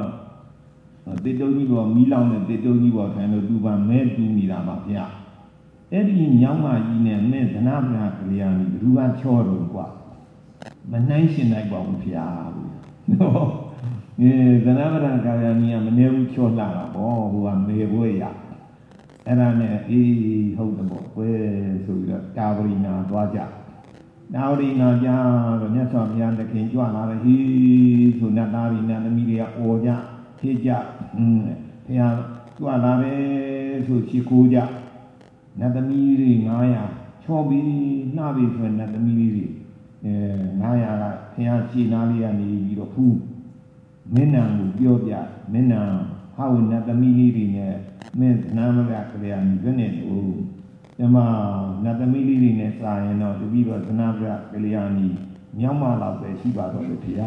Speaker 2: They don't need a Milan and they don't need what kind of do one man to Milamapia. Eddie Yama in a man, and Abra Kaliani, Ruan Choro. But nice in I won't Pia. No, the Navara Kaliani, I'm a new Chola, or who are made way up. And I'm a hold the book, where so you got Cavalina, Dwaja. Now they know Jan, the Nesson Yan, the King Joanna, he, so not in the media or ya. Hija, Pia, Guanare, Suchikuja, Natamiri, Naya, Chobi, Navi, friend Natamiri, Naya, Pia, Chinali, and the Pu, Menang, Yodia, Menang, how Natamiri, Men, Namaka, and Venet, Emma, Natamiri, Nessa, the Viva, Sanabra, Kaliani, Yama, the Shiba, the Pia,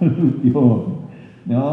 Speaker 2: no.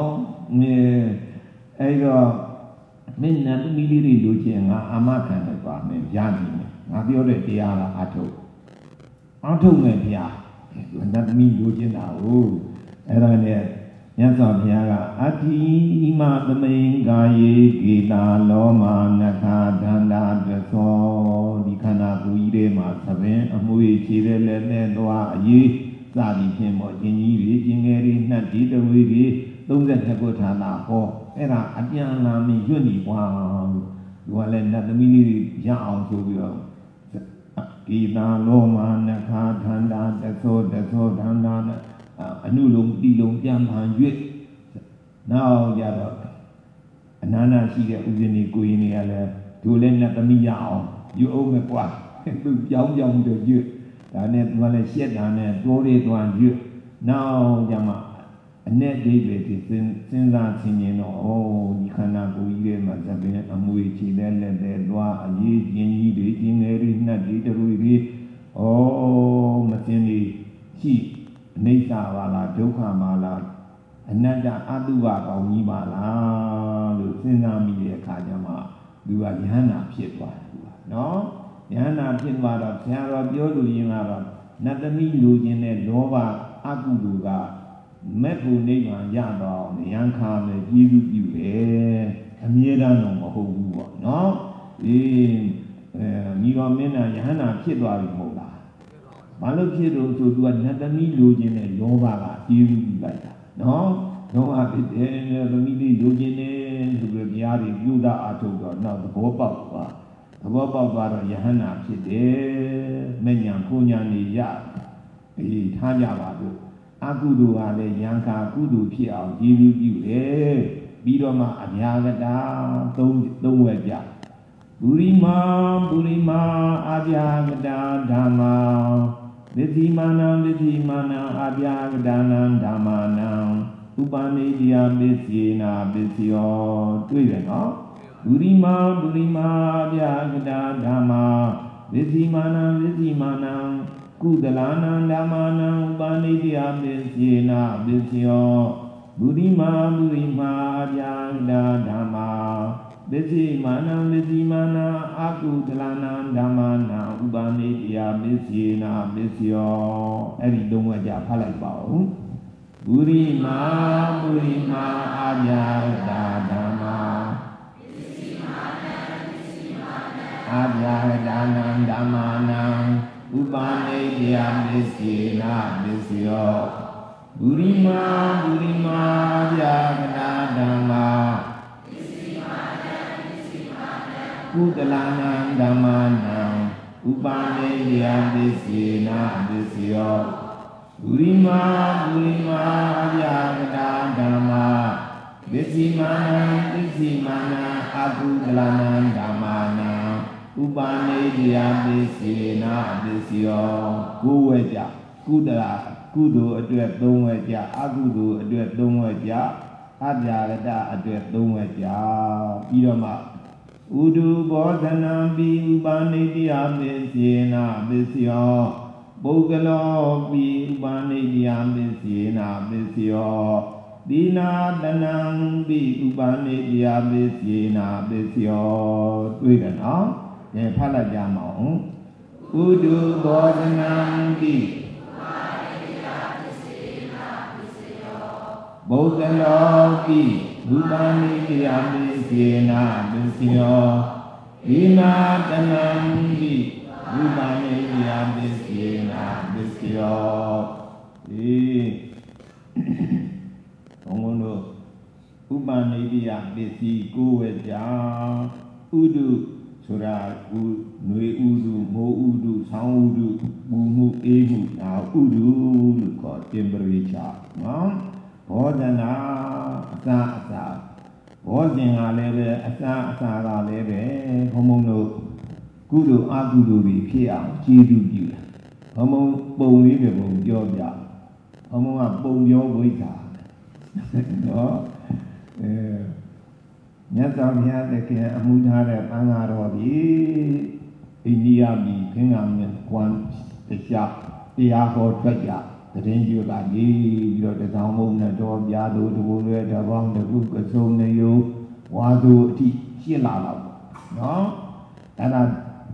Speaker 2: Ego Minna Mili Lucian, Amakan, Jani, Nabiole Diala Ato. Ato Media, not me Lucian, oh, Erane, Yasa Piaga, Ati, Ima, the main guy, Gita, Loma, Naka, Danda, the so, the Kana, Uide, Masaven, Amui, Chile, Noa, Ye, Sadi, Kim, or Gini, Jingeri, Nati, the Widi. Don't let her go to Napa. Era Adiana me, Juni, wow. You are letting the military young to you. Gita, Loma, Naka, Tanda, the so, Tanda, အနုလုံးတိလုံးပြန်ဖန်၍နောက်ကြတော့အနာနာရှိတဲ့ဥစဉ်တွေကိုရင်းနေရလဲဒိုလည်းနဲ့သမီးရအောင်ယူအောင်မကွာသူပြောင်းပြောင်းပြီးရွတ်ဒါနဲ့သူကလည်းရှက်တာနဲ့တိုးလေးတွန်းရွတ်နောက်ကြမှာအနဲ့သေးတွေဒီစဉ်းစားဆင်ခြင်တော့ဩဒီခန္ဓာကိုယ်ကြီးထဲမှာသဘင်အမွေခြေတဲ့လက်တဲ့သွားအရေးချင်းကြီးတွေချင်းငယ်တွေနှက်တွေတရူတွေဩမစင်နေရှိအနိစ္စပါလားဒုက္ခပါလားအနတ္တအတုဝကောင်းကြီးပါလားလို့စဉ်းစားမိတဲ့အခါကျမှသူကယဟန္တာဖြစ်သွားတယ်သူကနော်ယဟန္တာဖြစ်သွားတော့ဆရာတော်ပြောလို့ရင်းကတော့နတ်သမီးလူချင်းတဲ့လောဘအကုသိုလ်ကမဲ့ဖို့နိဗ္ဗာန်ရတော့ဉာဏ်ခါမယ်ကြီးစုပြုတယ်အမြဲတမ်းတော့မဟုတ်ဘူးပေါ့နော်မိတော်မင်းနာယဟန္တာဖြစ်သွားပြီမဟုတ်လားဘာလို့ဖြစ်လို့ဆိုသူကနတ်သမီးလူချင်းတဲ့လောဘကကြီးစုပြုလိုက်တာနော်တော့အဖြစ်တယ်သမီးလေးလူချင်းနေဆိုပြီးတရားတွေပြုတာအထုတ်တော့နောက်သဘောပေါက်သွားတော့ယဟန္တာဖြစ်တယ်မဉ္ဇဉ်ပူညာနေရထားကြပါလို့အကုသိုလ်ကလည်းယံခာကုသိုလ်ဖြစ်အောင်ရည်ရည်ပြုတယ်ပြီးတော့မှအများကတာသုံးဝက်ကြပုရိမာအာပြာကတာဓမ္မာဝိသိမာနံအာပြာကတာနံဓမ္မာနံဥပနိဒိယပစ္စေနာပစ္စယောတွေ့တယ်နော်ပုရိမာအာပြာကတာဓမ္မာဝိသိမာနံကုသလနံဓမ္မာနံဥပနိဒိယပစ္စေနာပစ္စယောပုရိမာအာပြာကတာဓမ္မာဝိသိမာနံအကုသလနံဓမ္မာနံဥပနိဒိယပစ္စေနာပစ္စယောအဲ့ဒီသုံးဝက်ကြဖတ်လိုက်ပါဦးပုရိမာအာပြာကတာဓမ္မာအာပြာကတာနံဓမ္မာနံဥပနိဒိယပစ္စေနာပစ္စယောပုရိမာအာပြာကတာဓမ္မာကုသလနံဓမ္မာနံဥပနိဒိယပစ္စေနာပစ္စယောပုရိမာအာပြာကတာဓမ္မာပစ္စိမာနံအကုသလနံဓမ္မာနံဥပနိဒိယပစ္စေနာပစ္စယောကိုယ်ဝဲကြကုသလအတွက်၃ဝဲကြအကုသိုလ်အတွက်၃ဝဲကြအပြာကတအတွက်၃ဝဲကြပြီးတော့မှဥဒုဘောဓနံပိဥပနိဒိယပစ္စေနာပစ္စယောပုဂ္ဂလောပိဥပနိဒိယပစ္စေနာပစ္စယောသီနာတနံပိဥပနိဒိယပစ္စေနာပစ္စယောတွေ့တယ်နော်ဖတ်လိုက်ကြမအောင်ဥဒုဘောဓနံပိဘုဒ္ဓလောပိဘုပ္ပနိတိယပစ္စေနာပစ္စယောဣနာတနံပိဘုပ္ပနိတိယပစ္စေနာပစ္စယောဘုံဘုံတို့ဥပ္ပနိတိယပစ္စည်းကိုယ်ဝဲကြောင့်ဥဒုဆိုတာနွေဥဒုမိုးဥဒုဆောင်းဥဒုပူမှုအေးမှုဒါဥဒုလို့ခေါ် temperature နော်ဘောဓနာအစာဘောဇင်ကလည်းပဲအစာကလည်းပဲဘုံဘုံတို့ကုသိုလ်အကုသိုလ်တွေဖြစ်အောင်ကျေးဇူးပြုတာဘုံဘုံပုံလေးတွေပုံပြောပြဘုံဘုံကပုံပြောဝိဇ္ဇာနော်မြတ်စွာဘုရားတခင်အမှုထားတဲ့ပန်းတော်ဒီအိန္ဒိယပြည်ခင်ဗျာမြတ်ကွမ်တရားဟောထွက်ကြတရင်ကျွတ်ကရေးပြီးတော့တစောင်းမုံနဲ့တော်ပြားတို့တဘူရဲတပေါင်းတခုကစုံနေယဝါသူအထိရှင်းလာတော့နော်အဲ့ဒါ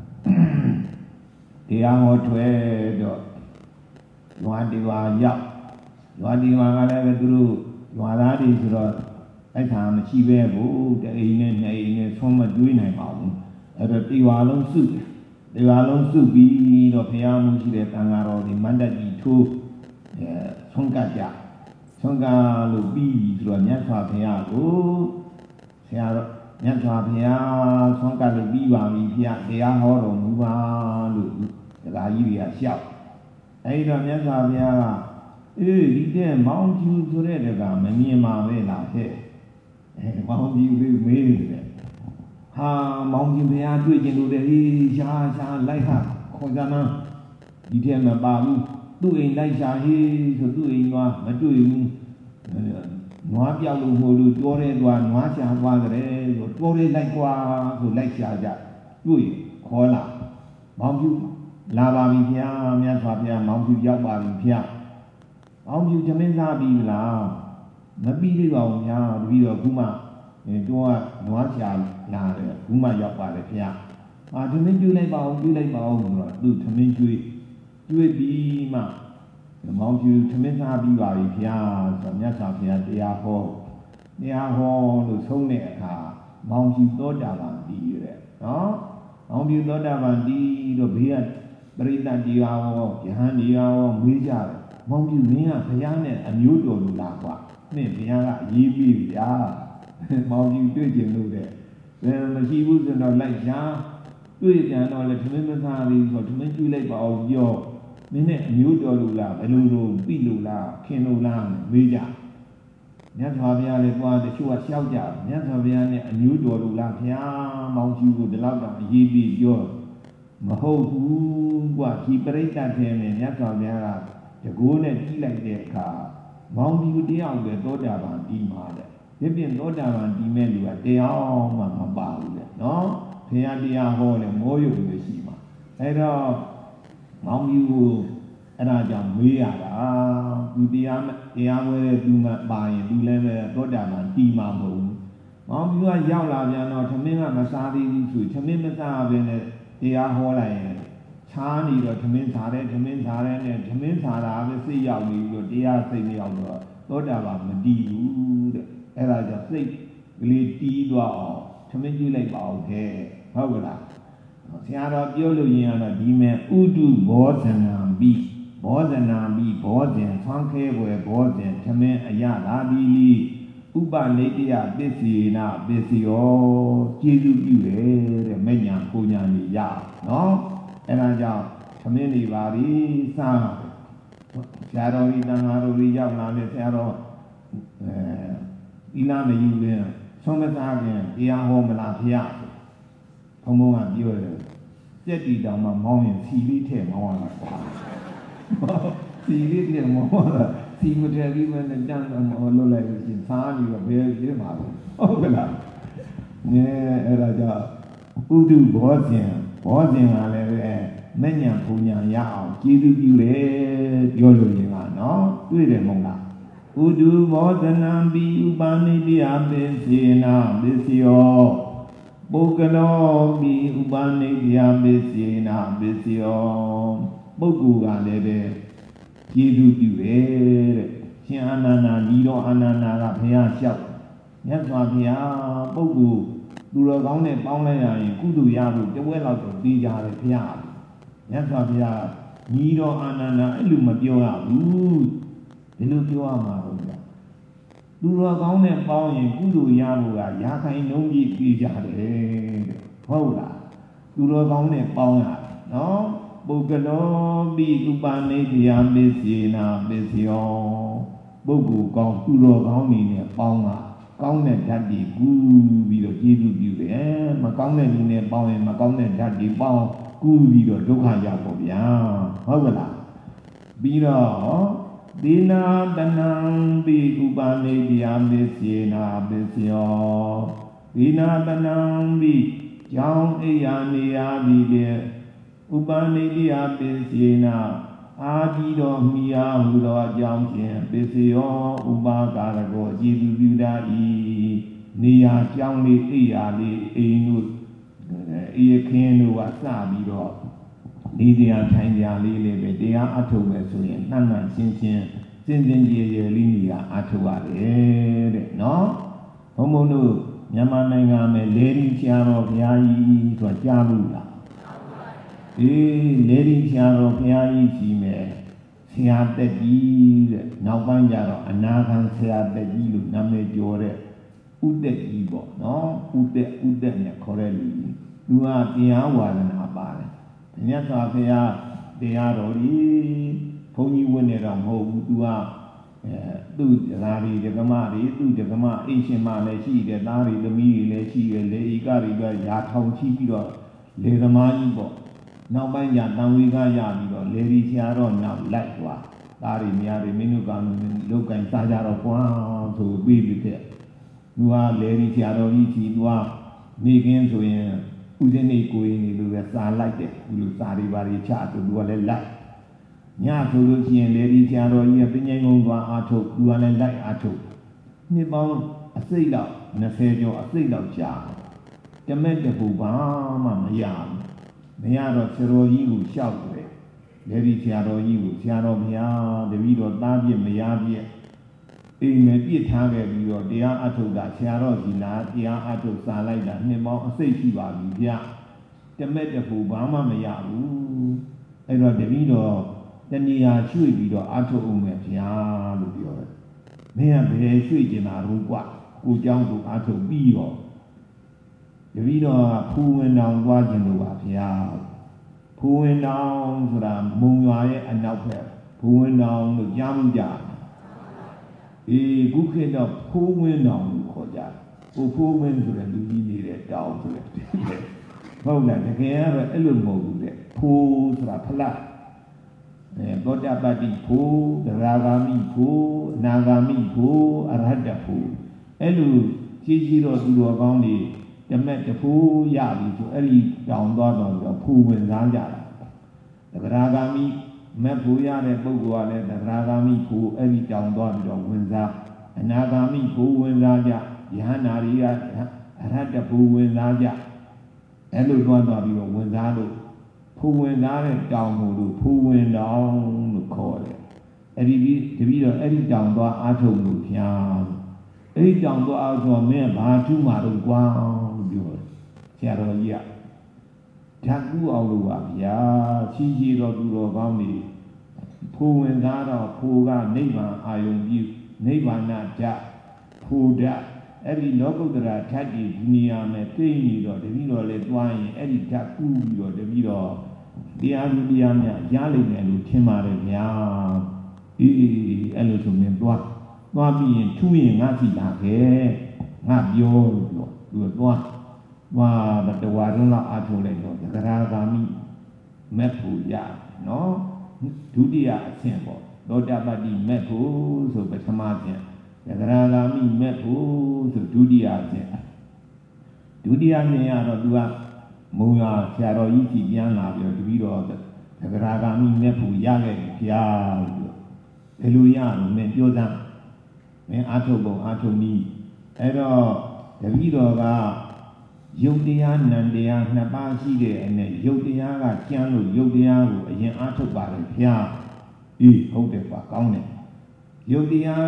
Speaker 2: တရားဟောထွက်တော့ရွာဒီဝါရောက်ရွာဒီဝါကလည်းပဲသူတို့ရွာသားတွေဆိုတော့အဲ့ဒါမရှိပဲဘူးတအိမ်နဲ့နှစ်အိမ်နဲ့ဆုံးမတွေးနိုင်ပါဘူးအဲ့တော့ဒီဝါလုံးစုပြီးတော့ဘုရားမှုရှိတဲ့တန်ဃာတော်ဒီမန္တကြီးထိုးဆုံးကလို့ပြီးပြီဆိုတော့မြတ်စွာဘုရားကိုဆရာတော်မြတ်စွာဘုရားဆုံးကလို့ပြီးပါပြီဘုရားတရားဟောတော်မူပါလို့ဒကာကြီးတွေကလျှောက်အဲဒီတော့မြတ်စွာဘုရားကဒီတဲ့မောင်ကျူဆိုတဲ့တကမမြင်ပါပဲလားတဲ့မောင်ကျူလေးမေးနေတယ်ဟာမောင်ကျူဘုရားတွေ့ကျင်လို့တဲ့ရှာလိုက်ဟာခေါ်ကြမ်းဒီတဲ့မပါဘူးသူ့အိမ်လိုက်ရှာဟေးဆိုသူ့အိမ်ကမတွေ့ဘူးနွားပြောက်လို့မို့လို့တိုးရဲသွားနွားရှာသွားကြတယ်ဆိုတိုးရဲလိုက်ကွာဆိုလိုက်ရှာကြတွေ့ခေါ်လာမောင်ကျူလာပါပြီဗျာမြတ်စွာဘုရားမောင်ကျူရောက်ပါပြီဗျာမောင်ကျူသမင်းစားပြီလားမပြီးသေးပါဘူးဗျာတပည့်တော်ခုမှတော့နွားရှာလာတယ်ခုမှရောက်ပါတယ်ဗျာသမင်းကျွေးလိုက်ပါအောင်ဆိုတော့သူသမင်းကျွေးပြီးမှမောင်ကျူသမင်းစားပြီးပါပြီဗျာဆိုမြတ်စွာဘုရားတရားဟောလို့ဆုံးတဲ့အခါမောင်ကျူသောတာပန်တည်တဲ့နော်မောင်ကျူသောတာပန်တည်တော့ဘေးကပရိသတ်တရားဟောယဟန်တရားဟောမေးကြတယ်မောင်ကျူမင်းကဘုရားနဲ့အမျိုးတော်လို့လားကွာဘုရားကအရေးပြီးဗျာမောင်ကျူတွေ့ကျင်လို့တဲ့မရှိဘူးဆိုတော့လိုက်ရှာတွေ့ပြန်တော့လေသမင်းမသားသေးဆိုတော့သမင်းကျွေးလိုက်ပါအောင်ပြောမင်းနဲ့အမျိုးတော်လို့လားဘယ်လိုလို့ပြီးလို့လားခင်လို့လားမေးကြမြတ်စွာဘုရားလည်းသွားတချို့ကရှောက်ကြမြတ်စွာဘုရားနဲ့အမျိုးတော်လို့လားဗျာမောင်ကျူကိုဒီလောက်တော့အရေးပြီးပြောမဟုတ်ဘူးကွာဒီပရိသတ်ထဲနဲ့မြတ်စွာဘုရားကတကိုးနဲ့ကြည့်လိုက်တဲ့အခါမောင်ကျူတယောက်ပဲသောတာပန်ဒီမှာတဲ့ဒီပြင်သောတာပန်ဒီမဲ့လူကတရားမှမပါဘူးတဲ့နော်ဘုရားတရားဟောလဲမိုးရုံပဲရှိမှာအဲ့တော့မောင်ကျူကိုအဲ့ဒါကြောင့်မေးရတာသူတရားဝဲတဲ့သူမှပါရင်သူလည်းပဲသောတာပန်ဒီမှာမဟုတ်ဘူးမောင်ကျူကရောက်လာပြန်တော့သမင်းကမစားသေးဘူးဆိုသမင်းမစားဘဲနဲ့တရားဟောလိုက်ရင်ချားနေတော့သမင်းစားတဲ့နဲ့သမင်းစားတာပဲစိတ်ရောက်နေပြီးတော့တရားစိတ်မရောက်တော့သောတာပန်မတည်ဘူးတဲ့အဲ့ဒါကြောင့်စိတ်ကလေးတီးသွားအောင်သမင်းကျွေးလိုက်ပါအောင်တဲ့ဟုတ်ကလားဆရာတော်ပြောလို့ရင်ကတော့ဒီမဲ့ဥတုဘောဇနံပိဘောဇင်ဆွမ်းခဲွယ်ဘောဇင်သမင်းအယလာပြီဥပနိတယပစ္စေနပစ္စယောကျေစုပြုတယ်တဲ့မညာကိုညာနေရနော်အဲ့ဒါကြောင့်သမင်းနေပါပြီစားဆရာတော်ကြီးတန်ဃာတော်ကြီးရောက်လာတယ်ဆရာတော်ဤလားမယူရင်ဆုံးမသားခင်တရားဟောမလားဖေရဘုံဘုံကပြောတယ်စက်တီတောင်မှမောင်းရင်စီလေးထဲမောင်းရတာစီလေးထဲမောင်းရတာစီမထဲပြီးမှတန်းမောင်းလို့လိုက်ရင်စားပြီးတော့ဘယ်ပြမှာလဲဟုတ်ကလားနည်းအဲ့ဒါကြောင့်ဥဒုဘောဇင်ကလည်းပဲမညံပူညာရအောင်ကျေးဇူးပြုတယ်ပြောလို့ရင်ကနော်တွေ့တယ်မဟုတ်လားဥဒုဘောဇနံပိဥပနိတိယပစ္စေနာပစ္စယောပုဂ္ဂလောပိဥပနိတိယပစ္စေနာပစ္စယောပုဂ္ဂိုလ်ကလည်းပဲကျေးဇူးပြုတယ်တဲ့ရှင်အာနန္ဒာညီတော်အာနန္ဒာကဘုရားလျှောက်မြတ်စွာဘုရားပုဂ္ဂိုလ်သူတော်ကောင်းနဲ့ပေါင်းလိုက်ရရင်ကုသိုလ်ရဖို့တဝက်လောက်တော့ပြီးကြတယ်ဘုရားမြတ်စွာဘုရားညီတော်အာနန္ဒာအဲ့လိုမပြောရဘူးဒီလိုပြောရမှာတော့သူတော်ကောင်းနဲ့ပေါင်းရင်ကုသိုလ်ရဖို့ကရာခိုင်နှုန်းကြီးပြီးကြတယ်တဲ့ဟုတ်လားသူတော်ကောင်းနဲ့ပေါင်းရတယ်နော်ပုဂ္ဂလောပိဥပနိတိယပစ္စေနာပစ္စယောပုဂ္ဂိုလ်ကောင်းသူတော်ကောင်းနေနဲ့ပေါင်းတာကောင်းတဲ့ဓာတ်တွေကူးပြီးတော့ကျေးဇူးပြုတယ်မကောင်းတဲ့လူနဲ့ပေါင်းရင်မကောင်းတဲ့ဓာတ်တွေပေါင်းကူးပြီးတော့ဒုက္ခရောက်ပေါ့ဗျာဟုတ်ကလားပြီးတော့သီနာတနံပိဥပနိတိယပစ္စေနာပစ္စယောသီနာတနံပိကြောင်းအိယာနေရာပြီးတဲ့ဥပနိတိယပစ္စေနာအာကြီးတော်မိယာဟူသောအကြောင်းဖြင့်ပစ္စယောဥပါကာရကိုအကြည်ပြုတာဤနေရာကြောင်းလေးအိယာလေးအိမ်တို့အေးခင်းတို့ကစပြီးတော့ဒီတရားထိုင်ကြလေးလေးပဲတရားအထုတ်မယ်ဆိုရင်နှံ့နှံ့ရှင်းရှင်းစင်စင်ကြယ်ကြယ်လေးနေရာအထုတ်ရတယ်တဲ့နော်ဘုံဘုံတို့မြန်မာနိုင်ငံမှာလေဒီဆရာတော်ဘုရားကြီးဆိုတာကြားလို့လားလေဒီဆရာတော်ဘုရားကြီးကြီးမယ်ဆရာတက်ကြီးတဲ့နောက်ပိုင်းကျတော့အနာခံဆရာတက်ကြီးလို့နာမည်ကျော်တဲ့ဥတက်ကြီးပေါ့နော်ဥတက်နဲ့ခေါ်တဲ့လူကြီးသူကတရားဝါဒနာပါတယ်မြတ်စွာဘုရားတရားတော်ကြီးဘုန်းကြီးဝင်နေတော့မဟုတ်ဘူး तू ကသူ့ဓာရီဓကမတွေသူ့ဓကမအိရှင်မလည်းရှိတယ်သားတွေသမီးတွေလည်းရှိတယ်လေဧကတွေကရာထောင်ချီပြီးတော့လေသမားကြီးပေါ့နောက်ပိုင်းကျတန်ဝေကရပြီးတော့လေဒီဆရာတော်ညောက်လိုက်သွားသားတွေမယားတွေမင်းတို့ကလုတ်ကင်စားကြတော့ကွာဆိုပြီးပြီးတဲ့သူကလေဒီဆရာတော်ကြီးကြီးသူကနေကင်းဆိုရင်ဥစဉ်နေကိုရင်နေလို့ပဲစားလိုက်တယ်ဒီလိုစားတွေပါတွေချသူကလည်းလိုက်ညဆိုလို့ရှိရင်လေဒီဆရာတော်ကြီးကပညာကုန်းသွားအားထုတ်သူကလည်းလိုက်အားထုတ်နှစ်ပေါင်းအစိတ်လောက်20ကျော်အစိတ်လောက်ကြာတမက်တပူဘာမှမရဘူးမရတော့ဆရာတော်ကြီးကိုလျှောက်တယ်လေဒီဆရာတော်ကြီးကိုဆရာတော်ဘုရားတပည့်တော်သားပြည့်မရပြည့်အိမ်မဲ့ပြစ်ထားခဲ့ပြီးတော့တရားအထုတ်တာဆရာတော်ကြီးလားတရားအထုတ်စားလိုက်တာနှစ်ပေါင်းအစိတ်ရှိပါပြီဗျတမက်တပူဘာမှမရဘူးအဲ့တော့တပည့်တော်တဏှာရွှေ့ပြီးတော့အထုတ်အောင်မယ်ဗျာလို့ပြောတယ်မင်းကဘယ်ရွှေ့ကျင်တာတော့ကွာကိုเจ้าကိုအထုတ်ပြီးတော့တပည့်တော်ကဖူဝင်တောင်သွားကျင်လို့ပါဗျာဖူဝင်တောင်ဆိုတာမုံရွာရဲ့အနောက်ဘက်ဖူဝင်တောင်လို့ကြားမှုကြခုခေတ်တော့ဖိုးဝင်းတောင်လို့ခေါ်ကြတယ်။ဖိုးဝင်းဆိုတဲ့လူကြီးနေတဲ့တောင်ဆိုတဲ့ဟုတ်လားတကယ်ကတော့အဲ့လိုမဟုတ်ဘူးတဲ့ဖိုးဆိုတာဖလားသောတပတ္တိဖိုးသရဂါမိဖိုးအနာဂါမိဖိုးအရဟတဖိုးအဲ့လိုကြီးတော့သူတော်ကောင်းတွေတမက်တဖိုးရပြီဆိုအဲ့ဒီတောင်သွားတော့ဖူဝင်စားကြတာသရဂါမိမက်ဖို့ရတဲ့ပုဂ္ဂိုလ်ကလည်းသရဂါမိဖို့အဲ့ဒီတောင်သွားပြီးတော့ဝင်စားအနာဂါမိဖို့ဝင်စားကြယဟန္တာတွေကအရဟတဖို့ဝင်စားကြအဲ့လိုသွားပြီးတော့ဝင်စားလို့ဖို့ဝင်စားတဲ့တောင်ကိုလို့ဖို့ဝင်တောင်လို့ခေါ်တယ်အဲ့ဒီတပည့်တော့အဲ့ဒီတောင်သွားအားထုတ်လို့ဖျားအဲ့ဒီတောင်သွားအားဆိုမင်းဘာထူးမှာတော့ကွာလို့ပြောတယ်ဆရာတော်ကြီးကဓာတ်ကူအောင်လို့ပါဗျာကြီးတော်သူတော်ကောင်းတွေဖိုးဝင်သားတော့ဖိုးကနိဗ္ဗာန်အာယုံပြုနိဗ္ဗာန်ဓာတ်ဖိုးဓာတ်အဲ့ဒီလောကုတ္တရာဓာတ်ဒီနေရာမှာသိနေတော့တပည့်တော်လည်းတွားရင်အဲ့ဒီဓာတ်ကူပြီးတော့တပည့်တော်တရားသူတရားများရလိမ့်မယ်လို့ထင်ပါတယ်ဗျာအဲ့လိုဆိုရင်တွားပြီးရင်ထူးရင်ငါစီလာခဲ့ငါပြောလို့သူတွားတဝါလုံးလောက်အားထုတ်လိုက်တော့သရဂါမိမက်ဖို့ရနော်ဒုတိယအဆင့်ပေါ့သောတပတ္တိမက်ဖို့ဆိုပထမအဆင့်သရဂါမိမက်ဖို့ဆိုဒုတိယအဆင့်ဒုတိယအဆင့်ကတော့သူကမုံရဆရာတော်ကြီးကြီးပြန်လာပြီးတော့တပည့်တော်သရဂါမိမက်ဖို့ရခဲ့တယ်ဗျာလို့ဘယ်လိုရလို့မင်းပြောသားမင်းအားထုတ်ပုံအားထုတ်နည်းအဲ့တော့တပည့်တော်ကယုတ်တရားနံတရားနှစ်ပါးရှိတဲ့အနဲ့ယုတ်တရားကကျမ်းလို့ယုတ်တရားကိုအရင်အားထုတ်ပါတယ်ဗျာဟုတ်တယ်ကွာကောင်းတယ်ယုတ်တရား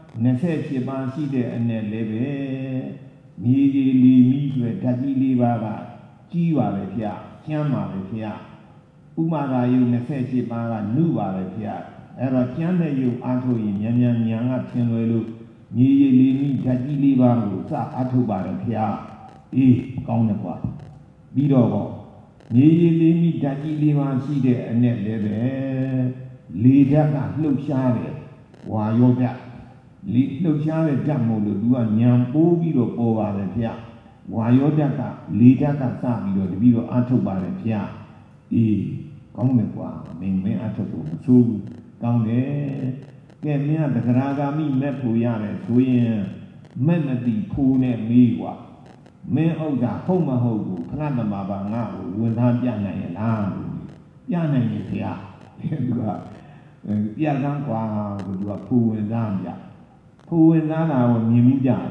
Speaker 2: 28ပါးရှိတဲ့အနဲ့လည်းပဲမြေကြီးလီမိဆိုတဲ့ဓာတ်ကြီး၄ပါးကကြီးပါပဲဗျာကျမ်းပါပဲဗျာဥမာသာယုတ်28ပါးကနုပါပဲဗျာအဲ့တော့ကျမ်းတဲ့ယုတ်အားထုတ်ရင်မြန်ကဖြင်လွယ်လို့မြေကြီးလီမိဓာတ်ကြီး၄ပါးကိုစအားထုတ်ပါတယ်ဗျာကောင်းတယ်ကွာပြီးတော့မြေကြီးလေးမိဓာတ်ကြီးလေးပါရှိတဲ့အနဲ့လည်းပဲလေဓာတ်ကလှုပ်ရှားတယ်ဝါယောဓာတ်လေလှုပ်ရှားတဲ့ဓာတ်မို့လို့သူကညံပိုးပြီးတော့ပေါ်ပါတယ်ဗျဝါယောဓာတ်ကလေဓာတ်ကစပြီးတော့တပြီးတော့အားထုတ်ပါတယ်ဗျကောင်းတယ်ကွာမင်းအားထုတ်ဖို့မဆိုးဘူးကောင်းတယ်ကဲမင်းကသရဂါမိမက်ဖို့ရတယ်ဆိုရင်မက်မတိဖိုးနဲ့မေးကွာမင်းဥစ္စာဟုတ်မဟုတ်ဘူးခဏတမပါငါ့ကိုဝန်သားပြနိုင်ရလားပြနိုင်ပြီခင်ဗျာသူကပြကန်းကွာသူကဖူဝင်သားပြဖူဝင်သားတာကိုမြင်မှုကြတာ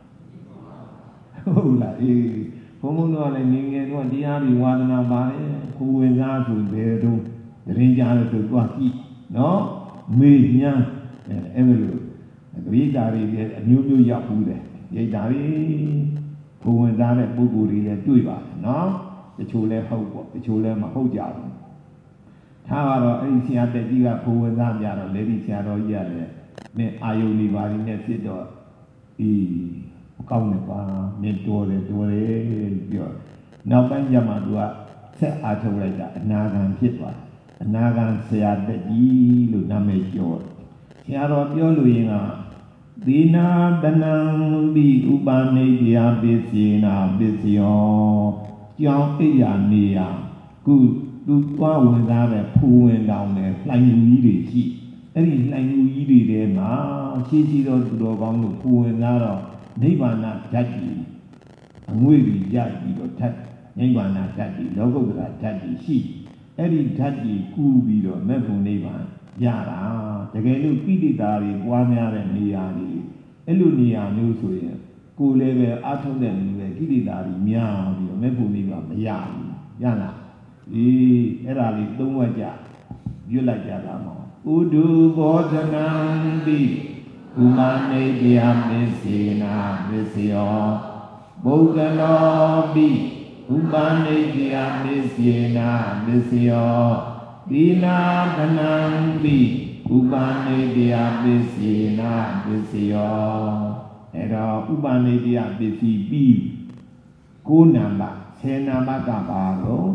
Speaker 2: ဟုတ်လားဘုံဘုံတို့ကလည်းငငယ်တော့တရားတွေဝါဒနာပါတယ်ဖူဝင်သားဆိုဘယ်တော့တရင်ကြားလို့ဆိုတော့ကြည့်နော်မေးညာအဲ့လိုဂရိတာတွေအမျိုးမျိုးရောက်ဘူးတယ်ရိတ်တာတွေဘုံဝင်သားတဲ့ပုဂ္ဂိုလ်တွေလည်းတွေ့ပါတယ်နော်တချို့လည်းဟုတ်ပေါ့တချို့လည်းမဟုတ်ကြဘူးထားတော့အဲ့ဒီဆရာတက်ကြီးကဘုံဝင်သားပြတော့လေဒီဆရာတော်ကြီးရတယ်မင်းအာယုန်ဒီပါးနဲ့ဖြစ်တော့ကောင်းတယ်ပါမင်းတော်တယ်ပြောနောက်ပိုင်းကျမှသူကဆက်အားထုတ်လိုက်တာအနာဂံဖြစ်သွားအနာဂံဆရာတကြီးလို့နာမည်ကျော်ဆရာတော်ပြောလို့ရင်ကသီနာတနံပိဥပနိဒယပစ္စေနာပစ္စယောကြောင်းအိယာနေရခုသူသွားဝင်သားတဲ့ဖူဝင်တောင်နဲ့လှိုင်လူကြီးတွေရှိအဲ့ဒီလှိုင်လူကြီးတွေထဲမှာရှိတော့သူတော်ကောင်းတို့ဖူဝင်သားတော့နိဗ္ဗာန်ဓာတ်ကြီးအငွေ့ကြီးကြပြီးတော့ဓာတ်နိဗ္ဗာန်ဓာတ်ကြီးလောကုတ္တရာဓာတ်ကြီးရှိအဲ့ဒီဓာတ်ကြီးကူးပြီးတော့မေဖို့နိဗ္ဗာန်ရတာတကယ်လို့ပိဋိတာတွေပွားများတဲ့နေရာတွေအဲ့လိုနေရာမျိုးဆိုရင်ကိုယ်လည်းပဲအထုံးတဲ့လူပဲကိဋိတာတွေများပြီးတော့မေဖို့နိဗ္ဗာန်မရဘူးရလားအဲ့ဒါလေးသုံးဝက်ကြရွတ်လိုက်ကြတာမဟုတ်ဥဒုဘောဇနံတိဥမနေတယမစ္စေနာမစ္စယောဘုဒ္ဓလောပိဥပနိတယမစ္စေနာမစ္စယောသီနာသနံပိဥပနိတယပစ္စေနာမစ္စယောအဲ့တော့ဥပနိတယပစ္စည်းပြီး9နံပါတ်10နံပါတ်ကပါတော့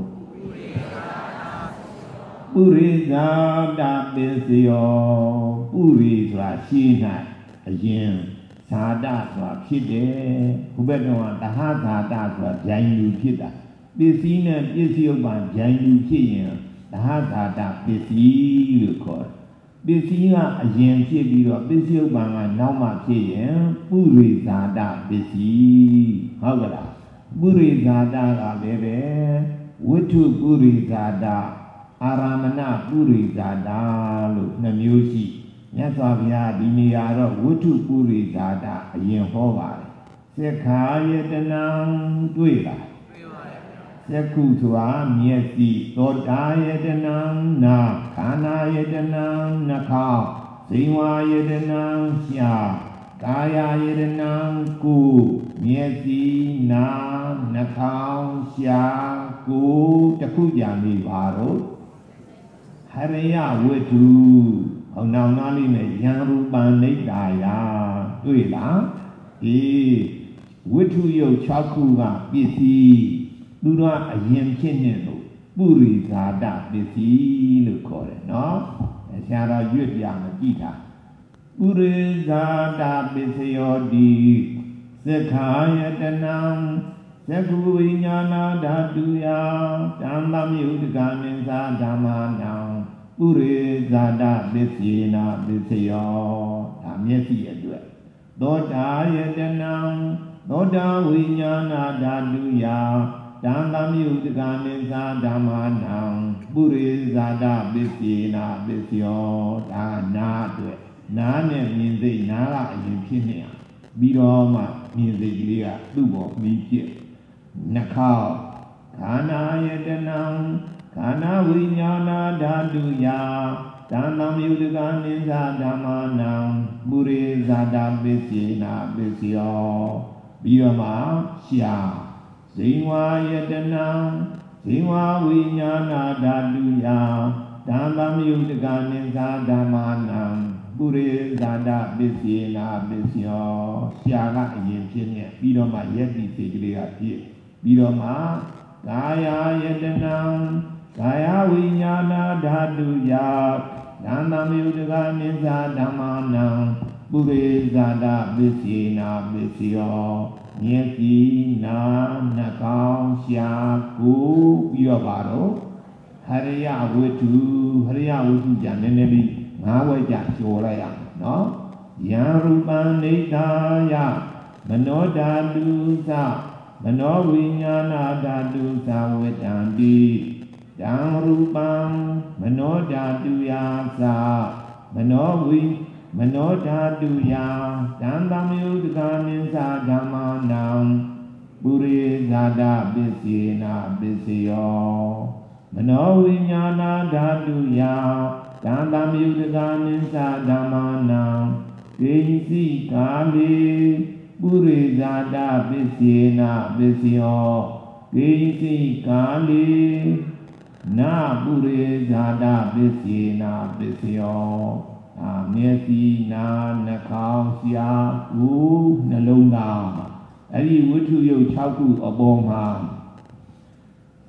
Speaker 2: ပုရိသတာပစ္စယောပုရိဆိုတာရှိ၌အရင်ဇာတဆိုတာဖြစ်တယ်ဘုဘက်တော်ကတဟဇာတဆိုတာဂျိုင်းလူဖြစ်တာပစ္စည်းနဲ့ပစ္စည်းဥပ္ပံဂျိုင်းလူဖြစ်ရင်တဟဇာတပစ္စည်းလို့ခေါ်တယ်ပစ္စည်းကအရင်ဖြစ်ပြီးတော့ပစ္စည်းဥပ္ပံကနောက်မှဖြစ်ရင်ပုရိဇာတပစ္စည်းဟုတ်ကလားပုရိဇာတကလည်းပဲဝိထုပုရိဇာတအာရမဏပုရိဇာတာလို့နှမျိုးရှိမြတ်စွာဘုရားဒီနေရာတော့ဝိထုပုရိဇာတာအရင်ဟောပါတယ်သက္ခာယတနံတွေ့လားတွေ့ပါတယ်သက္ခုဆိုတာမျက်စိသောတာယတနံနာခန္ဓာယတနံနှာခေါင်းဇိဝယတနံရှာကာယယတနံကိုယ်မျက်စိနာနှာခေါင်းရှာကိုယ်တစ်ခုကြံနေပါတော့ဟရိယဝိတုဟောနောင်နာလေးနဲ့ယံရူပံနိဒာယတွေ့လားဝိတုယုတ်6ခုကပစ္စည်းသူတို့အရင်ဖြစ်နေလို့ပုရိဇာတပစ္စည်းလို့ခေါ်တယ်နော်ဆရာတော်ရွတ်ပြမယ်ကြည့်တာပုရိဇာတပစ္စယောတိသက္ခာယတနံသက္ခုဝိညာဏဓာတုယဓမ္မမြုတ္တကနိသဓမ္မနံပုရိဇာတပစ္စေနာပစ္စယောဒါမျက်စိအတွက်သောတာယတနံသောတာဝိညာဏဓာတုယဓမ္မမြုတ္တကနိသဓမ္မနံပုရိဇာတပစ္စေနာပစ္စယောဒါနာအတွက်နာနဲ့မြင်စိတ်နာကအရင်ဖြစ်နေအောင်ပြီးတော့မှမြင်စိတ်ကလေးကသူ့ပေါ်ပြီးဖြစ်နှာခေါင်းခန္ဓာယတနံခန္ဓာဝိညာဏဓာတုယဓမ္မမြုတ္တကနိသဓမ္မနံပုရိဇာတပစ္စေနာပစ္စယောပြီးတော့မှရှာဇိဝယတနံဇိဝဝိညာဏဓာတုယဓမ္မမြုတ္တကနိသဓမ္မနံပုရိဇာတပစ္စေနာပစ္စယောရှာကအရင်ဖြစ်နေပြီးတော့မှယက်တိစိတ်ကလေးကဖြစ်ပြီးတော့မှကာယယတနံကာယဝိညာဏဓာတုယဓမ္မမြုတ္တကနိသဓမ္မနံပုရိဇာတပစ္စေနာပစ္စယောမျက်စိနာနှာခေါင်းရှာကိုယ်ပြီးတော့ပါတော့ဟရိယဝိတုဟရိယဝိတုကြနည်းနည်းလေး5ဝက်ကြကျော်လိုက်ရအောင်နော်ယံရူပံနိဒာယမနောဓာတုသမနောဝိညာဏဓာတုသဝေတံတိတံရူပံမနောဓာတုယသမနောဓာတုယတံတမယုတကနိသဓမ္မနံပုရိဇာတပစ္စေနာပစ္စယောမနောဝိညာဏဓာတုယတံတမယုတကနိသဓမ္မနံဒေသိကာလေပုရိဇာတပစ္စေနာပစ္စယောဒေသိကာလေနာပုရိဇာတပစ္စေနာပစ္စယောမျက်စိနာနှာခေါင်းရှားကိုယ်နှလုံးသားအဲ့ဒီဝိထုယုတ်6ခုအပေါ်မှာ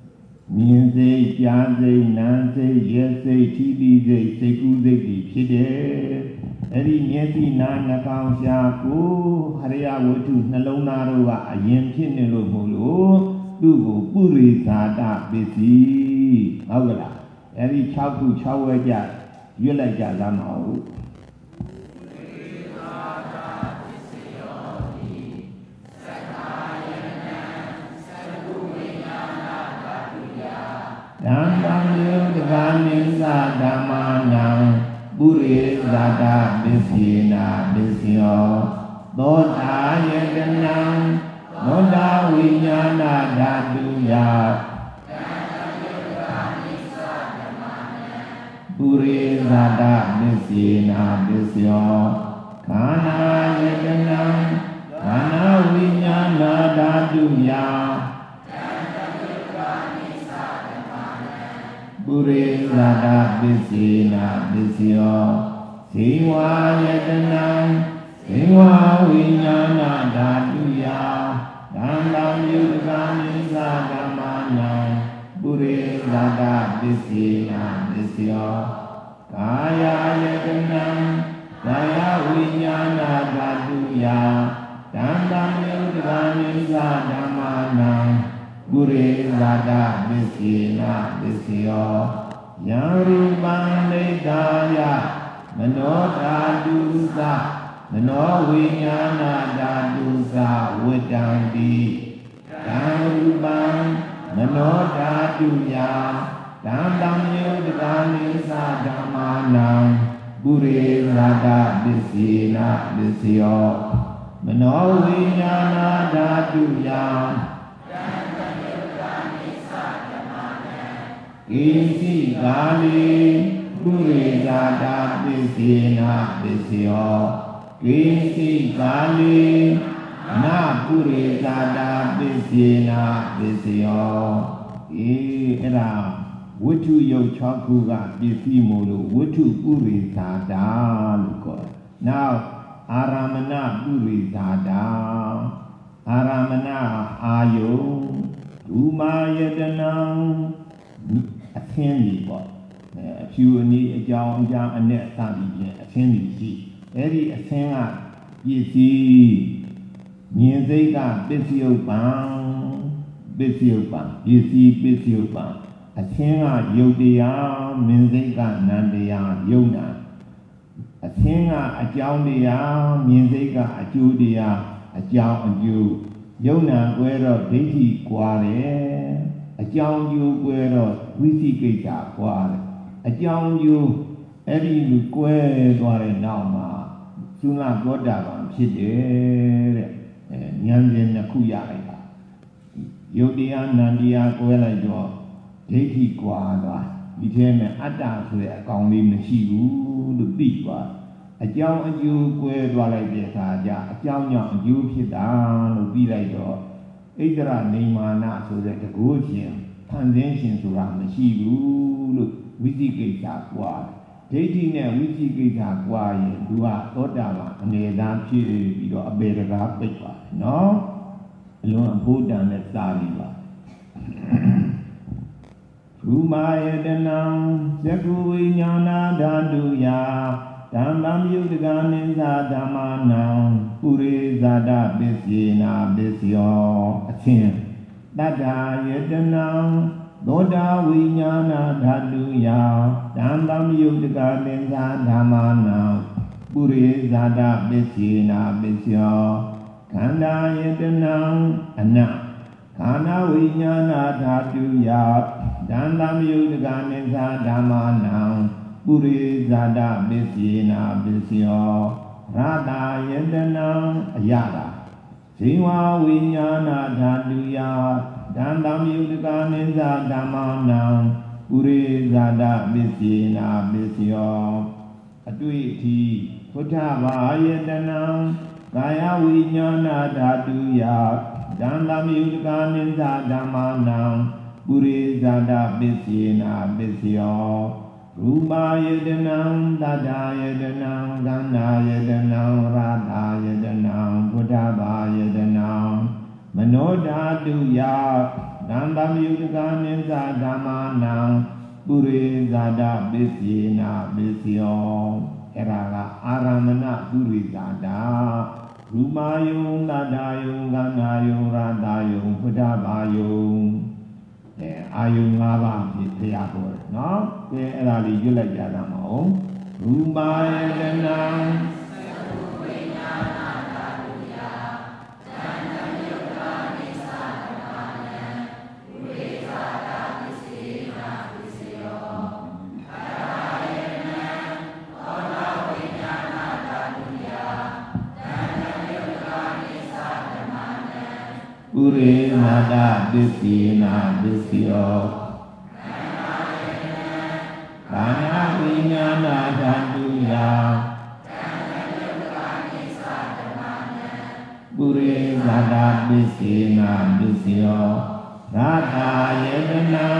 Speaker 2: မြင်စိတ်ကြားစိတ်နားစိတ်ရဲစိတ်ထိတိစိတ်စိတ်ကူးစိတ်တွေဖြစ်တယ်အဲ့ဒီမျက်စိနားနှာခေါင်းရှားကိုဟရိယဝတ္ထုနှလုံးသားတို့ကအရင်ဖြစ်နေလို့မို့လို့သူ့ကိုပုရိသတာပစ္စည်းဟုတ်ကလားအဲ့ဒီ6ခု6ဝဲကြရွတ်လိုက်ကြသမ်းပါဦးဓမ္မယုတ္တကာနိသဓမ္မာနံပုရိသတာပစ္စေနာပစ္စယောသောတာယတနံသောတာဝိညာဏဓာတုယပုရိသတာပစ္စေနာပစ္စယောခန္ဓာယတနံခန္ဓာဝိညာဏဓာတုယပုရိသတာပစ္စေနာပစ္စယောဇေဝယတနံဇေဝဝိညာဏဓာတုယဓမ္မယုတ္တကာနိသဓမ္မာနံပုရိသတာပစ္စေနာပစ္စယောကာယယတနံကာယဝိညာဏဓာတုယဓမ္မယုတ္တကာနိသဓမ္မာနံပုရိသတာပစ္စေနာပစ္စယောယံရူပံလေကာယမနောဓာတုသမနောဝိညာဏဓာတုသဝိတံတိယံရူပံမနောဓာတုယဓမ္မယုတ္တကာနိသဓမ္မာနံပုရိသတာပစ္စေနာပစ္စယောမနောဝိညာဏဓာတုယကိသိကာလေပုရိသတာပစ္စေနာပစ္စယောကိသိကာလေနာပုရိသတာပစ္စေနာပစ္စယောအဲ့ဒါဝိထုယုတ်6ခုကပစ္စည်းမို့လို့ဝိထုပုရိသတာလို့ခေါ်တယ်။နောက်အာရမဏပုရိသတာအာရမဏအာယုဒုမာယတနံအခင်းကြီးပေါ့အဖြူအနီးအကြောင်းအရာအနဲ့စသည်ဖြင့်အခင်းကြီးရှိအဲ့ဒီအခင်းကပစ္စည်းမြင်စိတ်ကပစ္စယုပ္ပံပစ္စယုပ္ပံပစ္စည်းပစ္စယုပ္ပံအခင်းကယုတ်တရားမြင်စိတ်ကနံတရားယုတ်နာအခင်းကအကြောင်းတရားမြင်စိတ်ကအကျိုးတရားအကြောင်းအကျိုးယုတ်နာကွဲတော့ဒိဋ္ဌိကွာတယ်အကြောင်းကျိုးကွဲတော့ဝိသိကိစ္စကွာတယ်အကြောင်းကျိုးအဲ့ဒီလိုကွဲသွားတဲ့နောက်မှာသုလသောတာပန်ဖြစ်တယ်တဲ့ဉာဏ်ဉာဏ်နှစ်ခုရလိုက်တာယုတ်တရားနံတရားကွဲလိုက်တော့ဒိဋ္ဌိကွာသွားဒီထဲမှာအတ္တဆိုတဲ့အကောင်လေးမရှိဘူးလို့သိသွားအကြောင်းအကျိုးကွဲသွားလိုက်တဲ့အခါကျအကြောင်းကြောင့်အကျိုးဖြစ်တာလို့ပြီးလိုက်တော့ဣဒရနေမာနဆိုတဲ့တကူရှင်ဖန်ဆင်းရှင်ဆိုတာမရှိဘူးလို့ဝိသိကိစ္စကွာဒိဋ္ဌိနဲ့ဝိသိကိစ္စကွာရင်သူကသောတာပန်အနေသားဖြစ်ပြီးတော့အပေတကားပိတ်ပါတယ်နော်အလွန်အဖို့တန်တဲ့စာလီပါရူမာယတနံသကုဝိညာဏဓာတုယဓမ္မယုတ္တကာနိသဓမ္မာနံပုရိသတာပစ္စေနာပစ္စယောအချင်းတတ္ထာယတနံသောတာဝိညာဏဓာတုယဓမ္မယုတ္တကာနိသဓမ္မာနံပုရိသတာပစ္စေနာပစ္စယောခန္ဓာယတနံအနတ်ခန္ဓာဝိညာဏဓာတုယဓမ္မယုတ္တကာနိသဓမ္မာနံပုရိသတာပစ္စေနာပစ္စယောရတာယတနံအယတာဇေဝဝိညာဏဓာတုယဓမ္မယုတ္တကာနိသဓမ္မာနံပုရိသတာပစ္စေနာပစ္စယောအတွေ့အထိဘုဒ္ဓဘာယတနံကာယဝိညာဏဓာတုယဓမ္မယုတ္တကာနိသဓမ္မာနံပုရိသတာပစ္စေနာပစ္စယောရူပါယတနံတတ္ထာယတနံကန္နာယတနံရတာယတနံဘုဒ္ဓဘာယတနံမနောဓာတုယဓဓမ္မယုတကနိသဓမ္မာနံပုရိသဒပစ္စေနာပစ္စယောအဲ့ဒါကအာရမဏပုရိသဒရူမာယုံတတယုံကန္နာယုံရတယုံဘုဒ္ဓဘာယုံအာယုံ၅ပါးဖြစ်ဖျားပေါ်တယ်နော်ကဲအဲ့ဒါလေးရွတ်လိုက်ကြတာမဟုတ်ရူမာယတနာပုရိနာတပစ္စေနာပစ္စယောကာယဝိညာဏဓာတုယပုရိနာတပစ္စေနာပစ္စယောရာထာယတနံ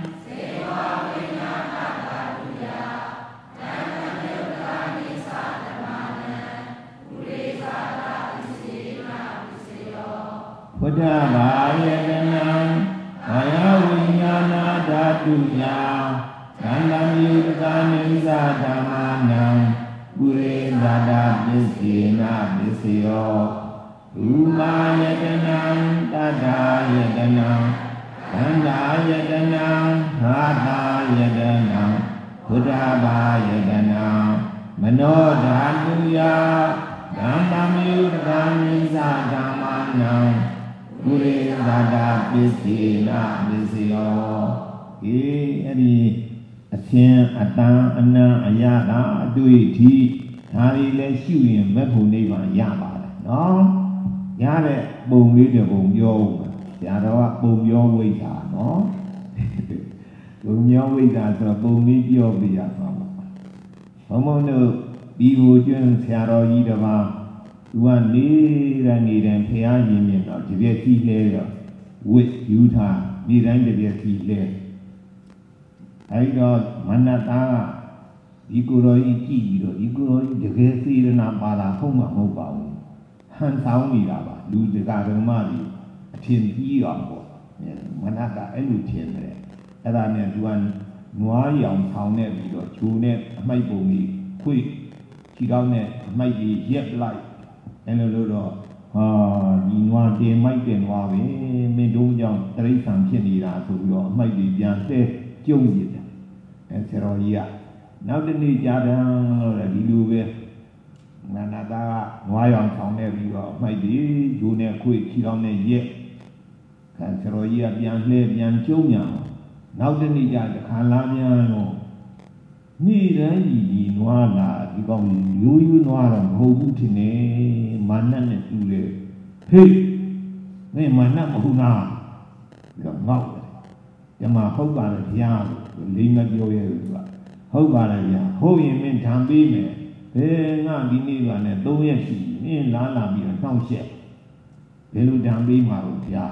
Speaker 2: ဘုဒ္ဓဘာယတနံအာယဝိညာဏဓာတုယသန္တမယုတကနိသဓမ္မာနံပုရိသဒပစ္စေနာပစ္စယောရူမာယတနံတတ္ထာယတနံသန္တာယတနံဟာတာယတနံဘုဒ္ဓဘာယတနံမနောဓာတုယဓမ္မမယုတကနိသဓမ္မာနံပုရိသဒပစ္စေနာပစ္စယောဒီအဲ့ဒီအချင်းအတန်အနံအယတာအတွေ့အထိဒါတွေလည်းရှုရင်မဲ့ဖို့နိဗ္ဗာန်ရပါတယ်နော်ရတဲ့ပုံလေးတစ်ပုံပြောဦးမယ်ဆရာတော်ကပုံပြောဝိဇ္ဇာနော်ပုံပြောဝိဇ္ဇာဆိုတော့ပုံလေးပြောပြရမှာပါဘုံဘုံတို့ဒီဟိုကျွန်းဆရာတော်ကြီးတစ်ပါးသူနေတဲ့ဖရာရင်မြင်တော့တပြည့်ကြီးလဲတော့ဝစ်ယူထားဒီတိုင်းတပြည့်ကြီးလဲအဲဒီတော့မနတာကဒီကိုယ်တော်ကြီးကြည့်ပြီးတော့ဒီကိုယ်တော်ကြီးတကယ်စေရနာပါတာဟုတ်မှာမဟုတ်ပါဘူးဟန်ဆောင်နေတာပါလူတကာဓမ္မကြီးအထင်ကြီးအောင်ပေါ့မနတာအဲ့လိုထင်တယ်အဲ့ဒါနဲ့သူကနွားရောင်ဆောင်နေပြီးတော့ဂျိုးနဲ့အမိုက်ပုံကြီးခွေခြေထောက်နဲ့အမိုက်ကြီးရက်လိုက်အဲ့လိုလို့တော့ဒီနွားတင်မိုက်တင်နွားပဲမင်းတို့ကြောင့်တရိစ္ဆာန်ဖြစ်နေတာဆိုပြီးတော့အမိုက်ကြီးပြန်လှဲကျုံနေတယ်အဲဆရာကြီးကနောက်တနေ့ကြာတယ်လို့လည်းဒီလိုပဲနန္ဒတာကနွားရောင်ဆောင်နေပြီးတော့အမိုက်ကြီးဂျိုးနဲ့ခွေခြေထောက်နဲ့ရက်အဲဆရာကြီးကပြန်လှဲပြန်ကျုံညာနောက်တနေ့ကြာတခါလာပြန်တော့နေ့တိုင်းဒီနွားလာဒီကောင်ရိုးရိုးနွားတော့မဟုတ်ဘူးထင်တယ်မာနနဲ့တူတယ်ဟေးမင်းမာနမဟုတ်လားပြီးတော့ငေါ့တယ်ကျမဟုတ်ပါလေဗျာလို့လိမ့်မပြောရဲဘူးကဟုတ်ပါလေဗျာဟုတ်ရင်မင်းဓာန်ပေးမယ်ဘယ်ငါဒီနေ့ကလည်း3ရက်ရှိပြီမင်းလာပြီးတော့နှောင့်ရှက်ဘယ်လိုဓာန်ပေးမှာလို့ဗျာ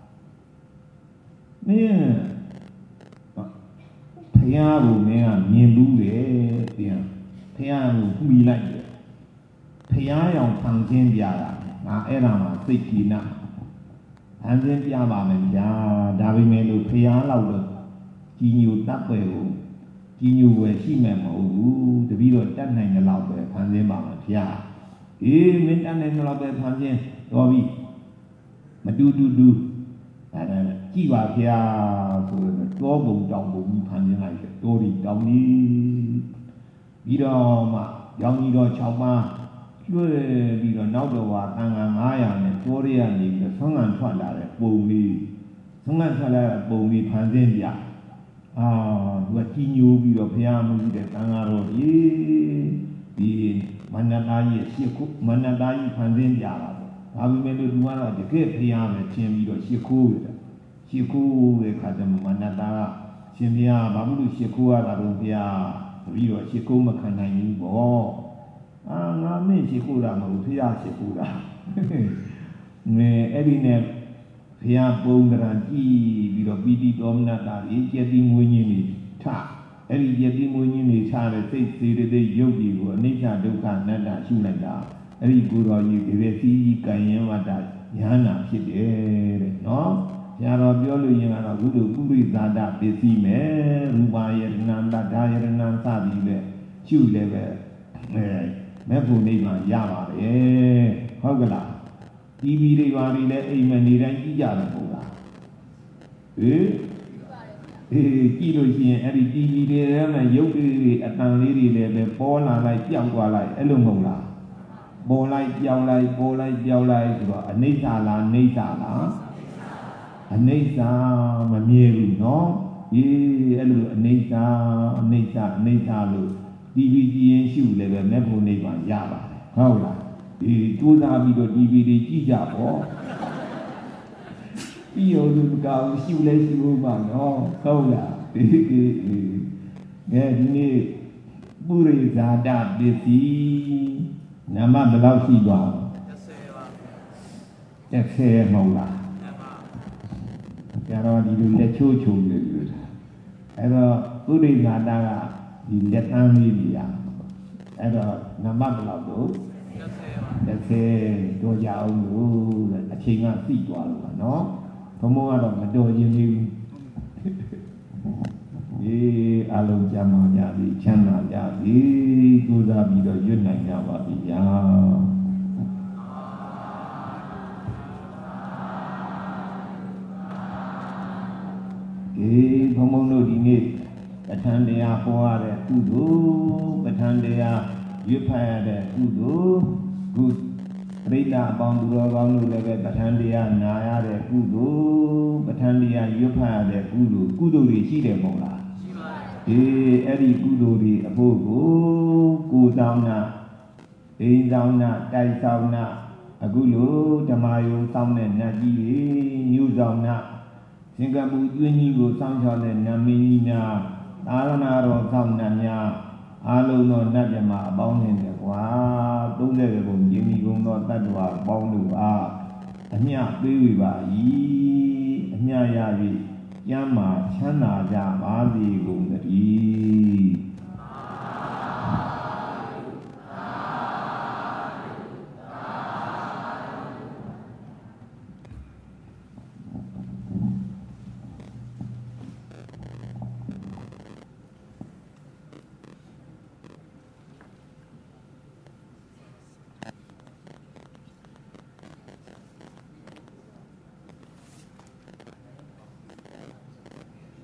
Speaker 2: မင်းဖယားကိုမင်းကမြင်ဘူးလေပြန်ဖယားကိုမှီလိုက်တယ်ဖယားရောင်ဖန်ဆင်းပြတာငါအဲ့ဒါမှစိတ်ကြီးနာဖန်ဆင်းပြပါမယ်ဗျာဒါပေမဲ့လို့ဖယားလောက်တော့ကြီးညိုတတ်ပဲကိုကြီးညိုဝယ်ရှိမယ်မဟုတ်ဘူးတပည့်တော့တတ်နိုင်တဲ့လောက်ပဲဖန်ဆင်းပါမယ်ဗျာအေးမင်းတတ်နိုင်တဲ့လောက်ပဲဖန်ဆင်းတော်ပြီမတူတူအဲ့ဒါကြည့်ပါဗျာဆိုတော့တောပုံတောင်ပုံကြီးဖန်ဆင်းလိုက်တယ်တောဒီတောင်ကြီးပြီးတော့မှရောင်ကြီးတော့6ပါးကျွဲပြီးတော့နောက်တော့ဟာတန်ခါ900နဲ့တောရရနေပြီးတော့ဆုံးငံထွက်လာတဲ့ပုံလေးဆုံးငံထွက်လာတဲ့ပုံလေးဖန်ဆင်းပြသူကကြီးညိုပြီးတော့ဘုရားမှုတဲ့တန်ခါတော့ဒီမန္တတာကြီးရှစ်ခုမန္တတာကြီးဖန်ဆင်းပြတာပေါ့ဒါပေမဲ့လို့သူကတော့တကယ်ဘုရားပဲသင်ပြီးတော့ရှစ်ခုရတယ်ရှစ်ခုတဲ့ခါကျမှမန္တတာကရှင်ဘုရားဘာလို့ရှစ်ခုရတာတော့ဘုရားပြီးတော့ရှစ်ခုမခံနိုင်ဘူးပေါ့ငါမင်းရှစ်ခုတာမဟုတ်ဘုရားရှစ်ခုတာငယ်အဲ့ဒီနဲ့ဘုရားပုံကံကြည့်ပြီးတော့ပီတိဒေါမနတာကြီးကျက်တိမွေးခြင်းတွေထအဲ့ဒီကျက်တိမွေးခြင်းတွေထတဲ့စိတ်စေတသိက်ရုပ်တွေကိုအနိစ္စဒုက္ခအနတ္တရှုလိုက်တာအဲ့ဒီကိုယ်တော်ကြီးဒီပဲစီကံရင်ဝတ္တဉာဏ်နာဖြစ်တယ်တဲ့နော်ဉရာတော်ပြောလို့ရင်ကတော့ဘုဒ္ဓပုရိသတာပစ္စည်းမယ်ရူပယရဏံတဒါယရဏံစသည်ပဲရှုလည်းပဲမဲ့ဖို့နေမှရပါတယ်ဟုတ်ကလားတီဗီတွေပါနေလဲအိမ်မနေတိုင်းကြည့်ကြတယ်ဟုတ်လားကြည့်လို့ရှိရင်အဲ့ဒီတီဗီတွေထဲမှာရုပ်တွေအတန်လေးတွေလည်းပဲပေါ်လာလိုက်ပြောင်းသွားလိုက်အဲ့လိုမဟုတ်လားပေါ်လိုက်ပြောင်းလိုက်ပေါ်လိုက်ပြောင်းလိုက်ဆိုတော့အနိစ္စလားနိစ္စလားအနိစ္စမမြဲဘူးနော်အဲ့လိုအနိစ္စအနိစ္စအနိစ္စလို့တီဗီကြည့်ရင်ရှုလည်းပဲမဲ့ဖို့နေပါရပါတယ်ဟုတ်လားကြိုးစားပြီးတော့တီဗီတွေကြည့်ကြပေါ့ပြီးရောလူကောင်ရှုလဲရှုဖို့ပါနော်ဟုတ်လားငယ်ဒီနေ့ပုရိသတာပစ္စည်းနာမဘယ်လောက်ရှိသွား10ပါ10မဟုတ်လားကျတော့ဒီလိုလက်ချိုးချုံနေပြီအဲ့တော့ပုရိသတာကဒီလက်တန်းလေးကြီးရအဲ့တော့နာမဘယ်လောက်တော့10တော့ကြအောင်လို့အချိန်ကသိသွားလို့ပါနော်ဘုံမောကတော့မတော်ခြင်းသေးဘူးအလုံးကြမှာကြပြီချမ်းသာကြပြီကြိုးစားပြီးတော့ရွတ်နိုင်ကြပါပြီညာဘုံဘုံတို့ဒီနေ့ပဋ္ဌာန်းတရားဟောရတဲ့ကုသိုလ်ပဋ္ဌာန်းတရားရွတ်ဖတ်ရတဲ့ကုသိုလ်ကုပရိသတ်အပေါင်းသူတော်ကောင်းတို့လည်းပဲပဋ္ဌာန်းတရားနာရတဲ့ကုသိုလ်ပဋ္ဌာန်းတရားရွတ်ဖတ်ရတဲ့ကုသိုလ်တွေရှိတယ်မဟုတ်လားရှိပါတယ်အဲ့ဒီကုသိုလ်တွေအဖို့ကိုဆောင်နာအိမ်ဆောင်နာတိုက်ဆောင်နာအခုလိုဓမ္မယုံဆောင်တဲ့နတ်ကြီးတွေမြို့ဆောင်နာသင်္ကပူကျွင်းကြီးကိုစောင့်ရှောက်တဲ့နတ်မင်းကြီးများသာသနာတော်ဆောင်နတ်များအားလုံးသောနတ်မြတ်မှာအပေါင်းနဲ့ကွာ30ဘုံရင်းမိကုန်သောတတ္တဝါပေါင်းတို့အားအမျှပေးဝေပါ၏အမျှရ၍ကျမ်းမာချမ်းသာကြပါစေကုန်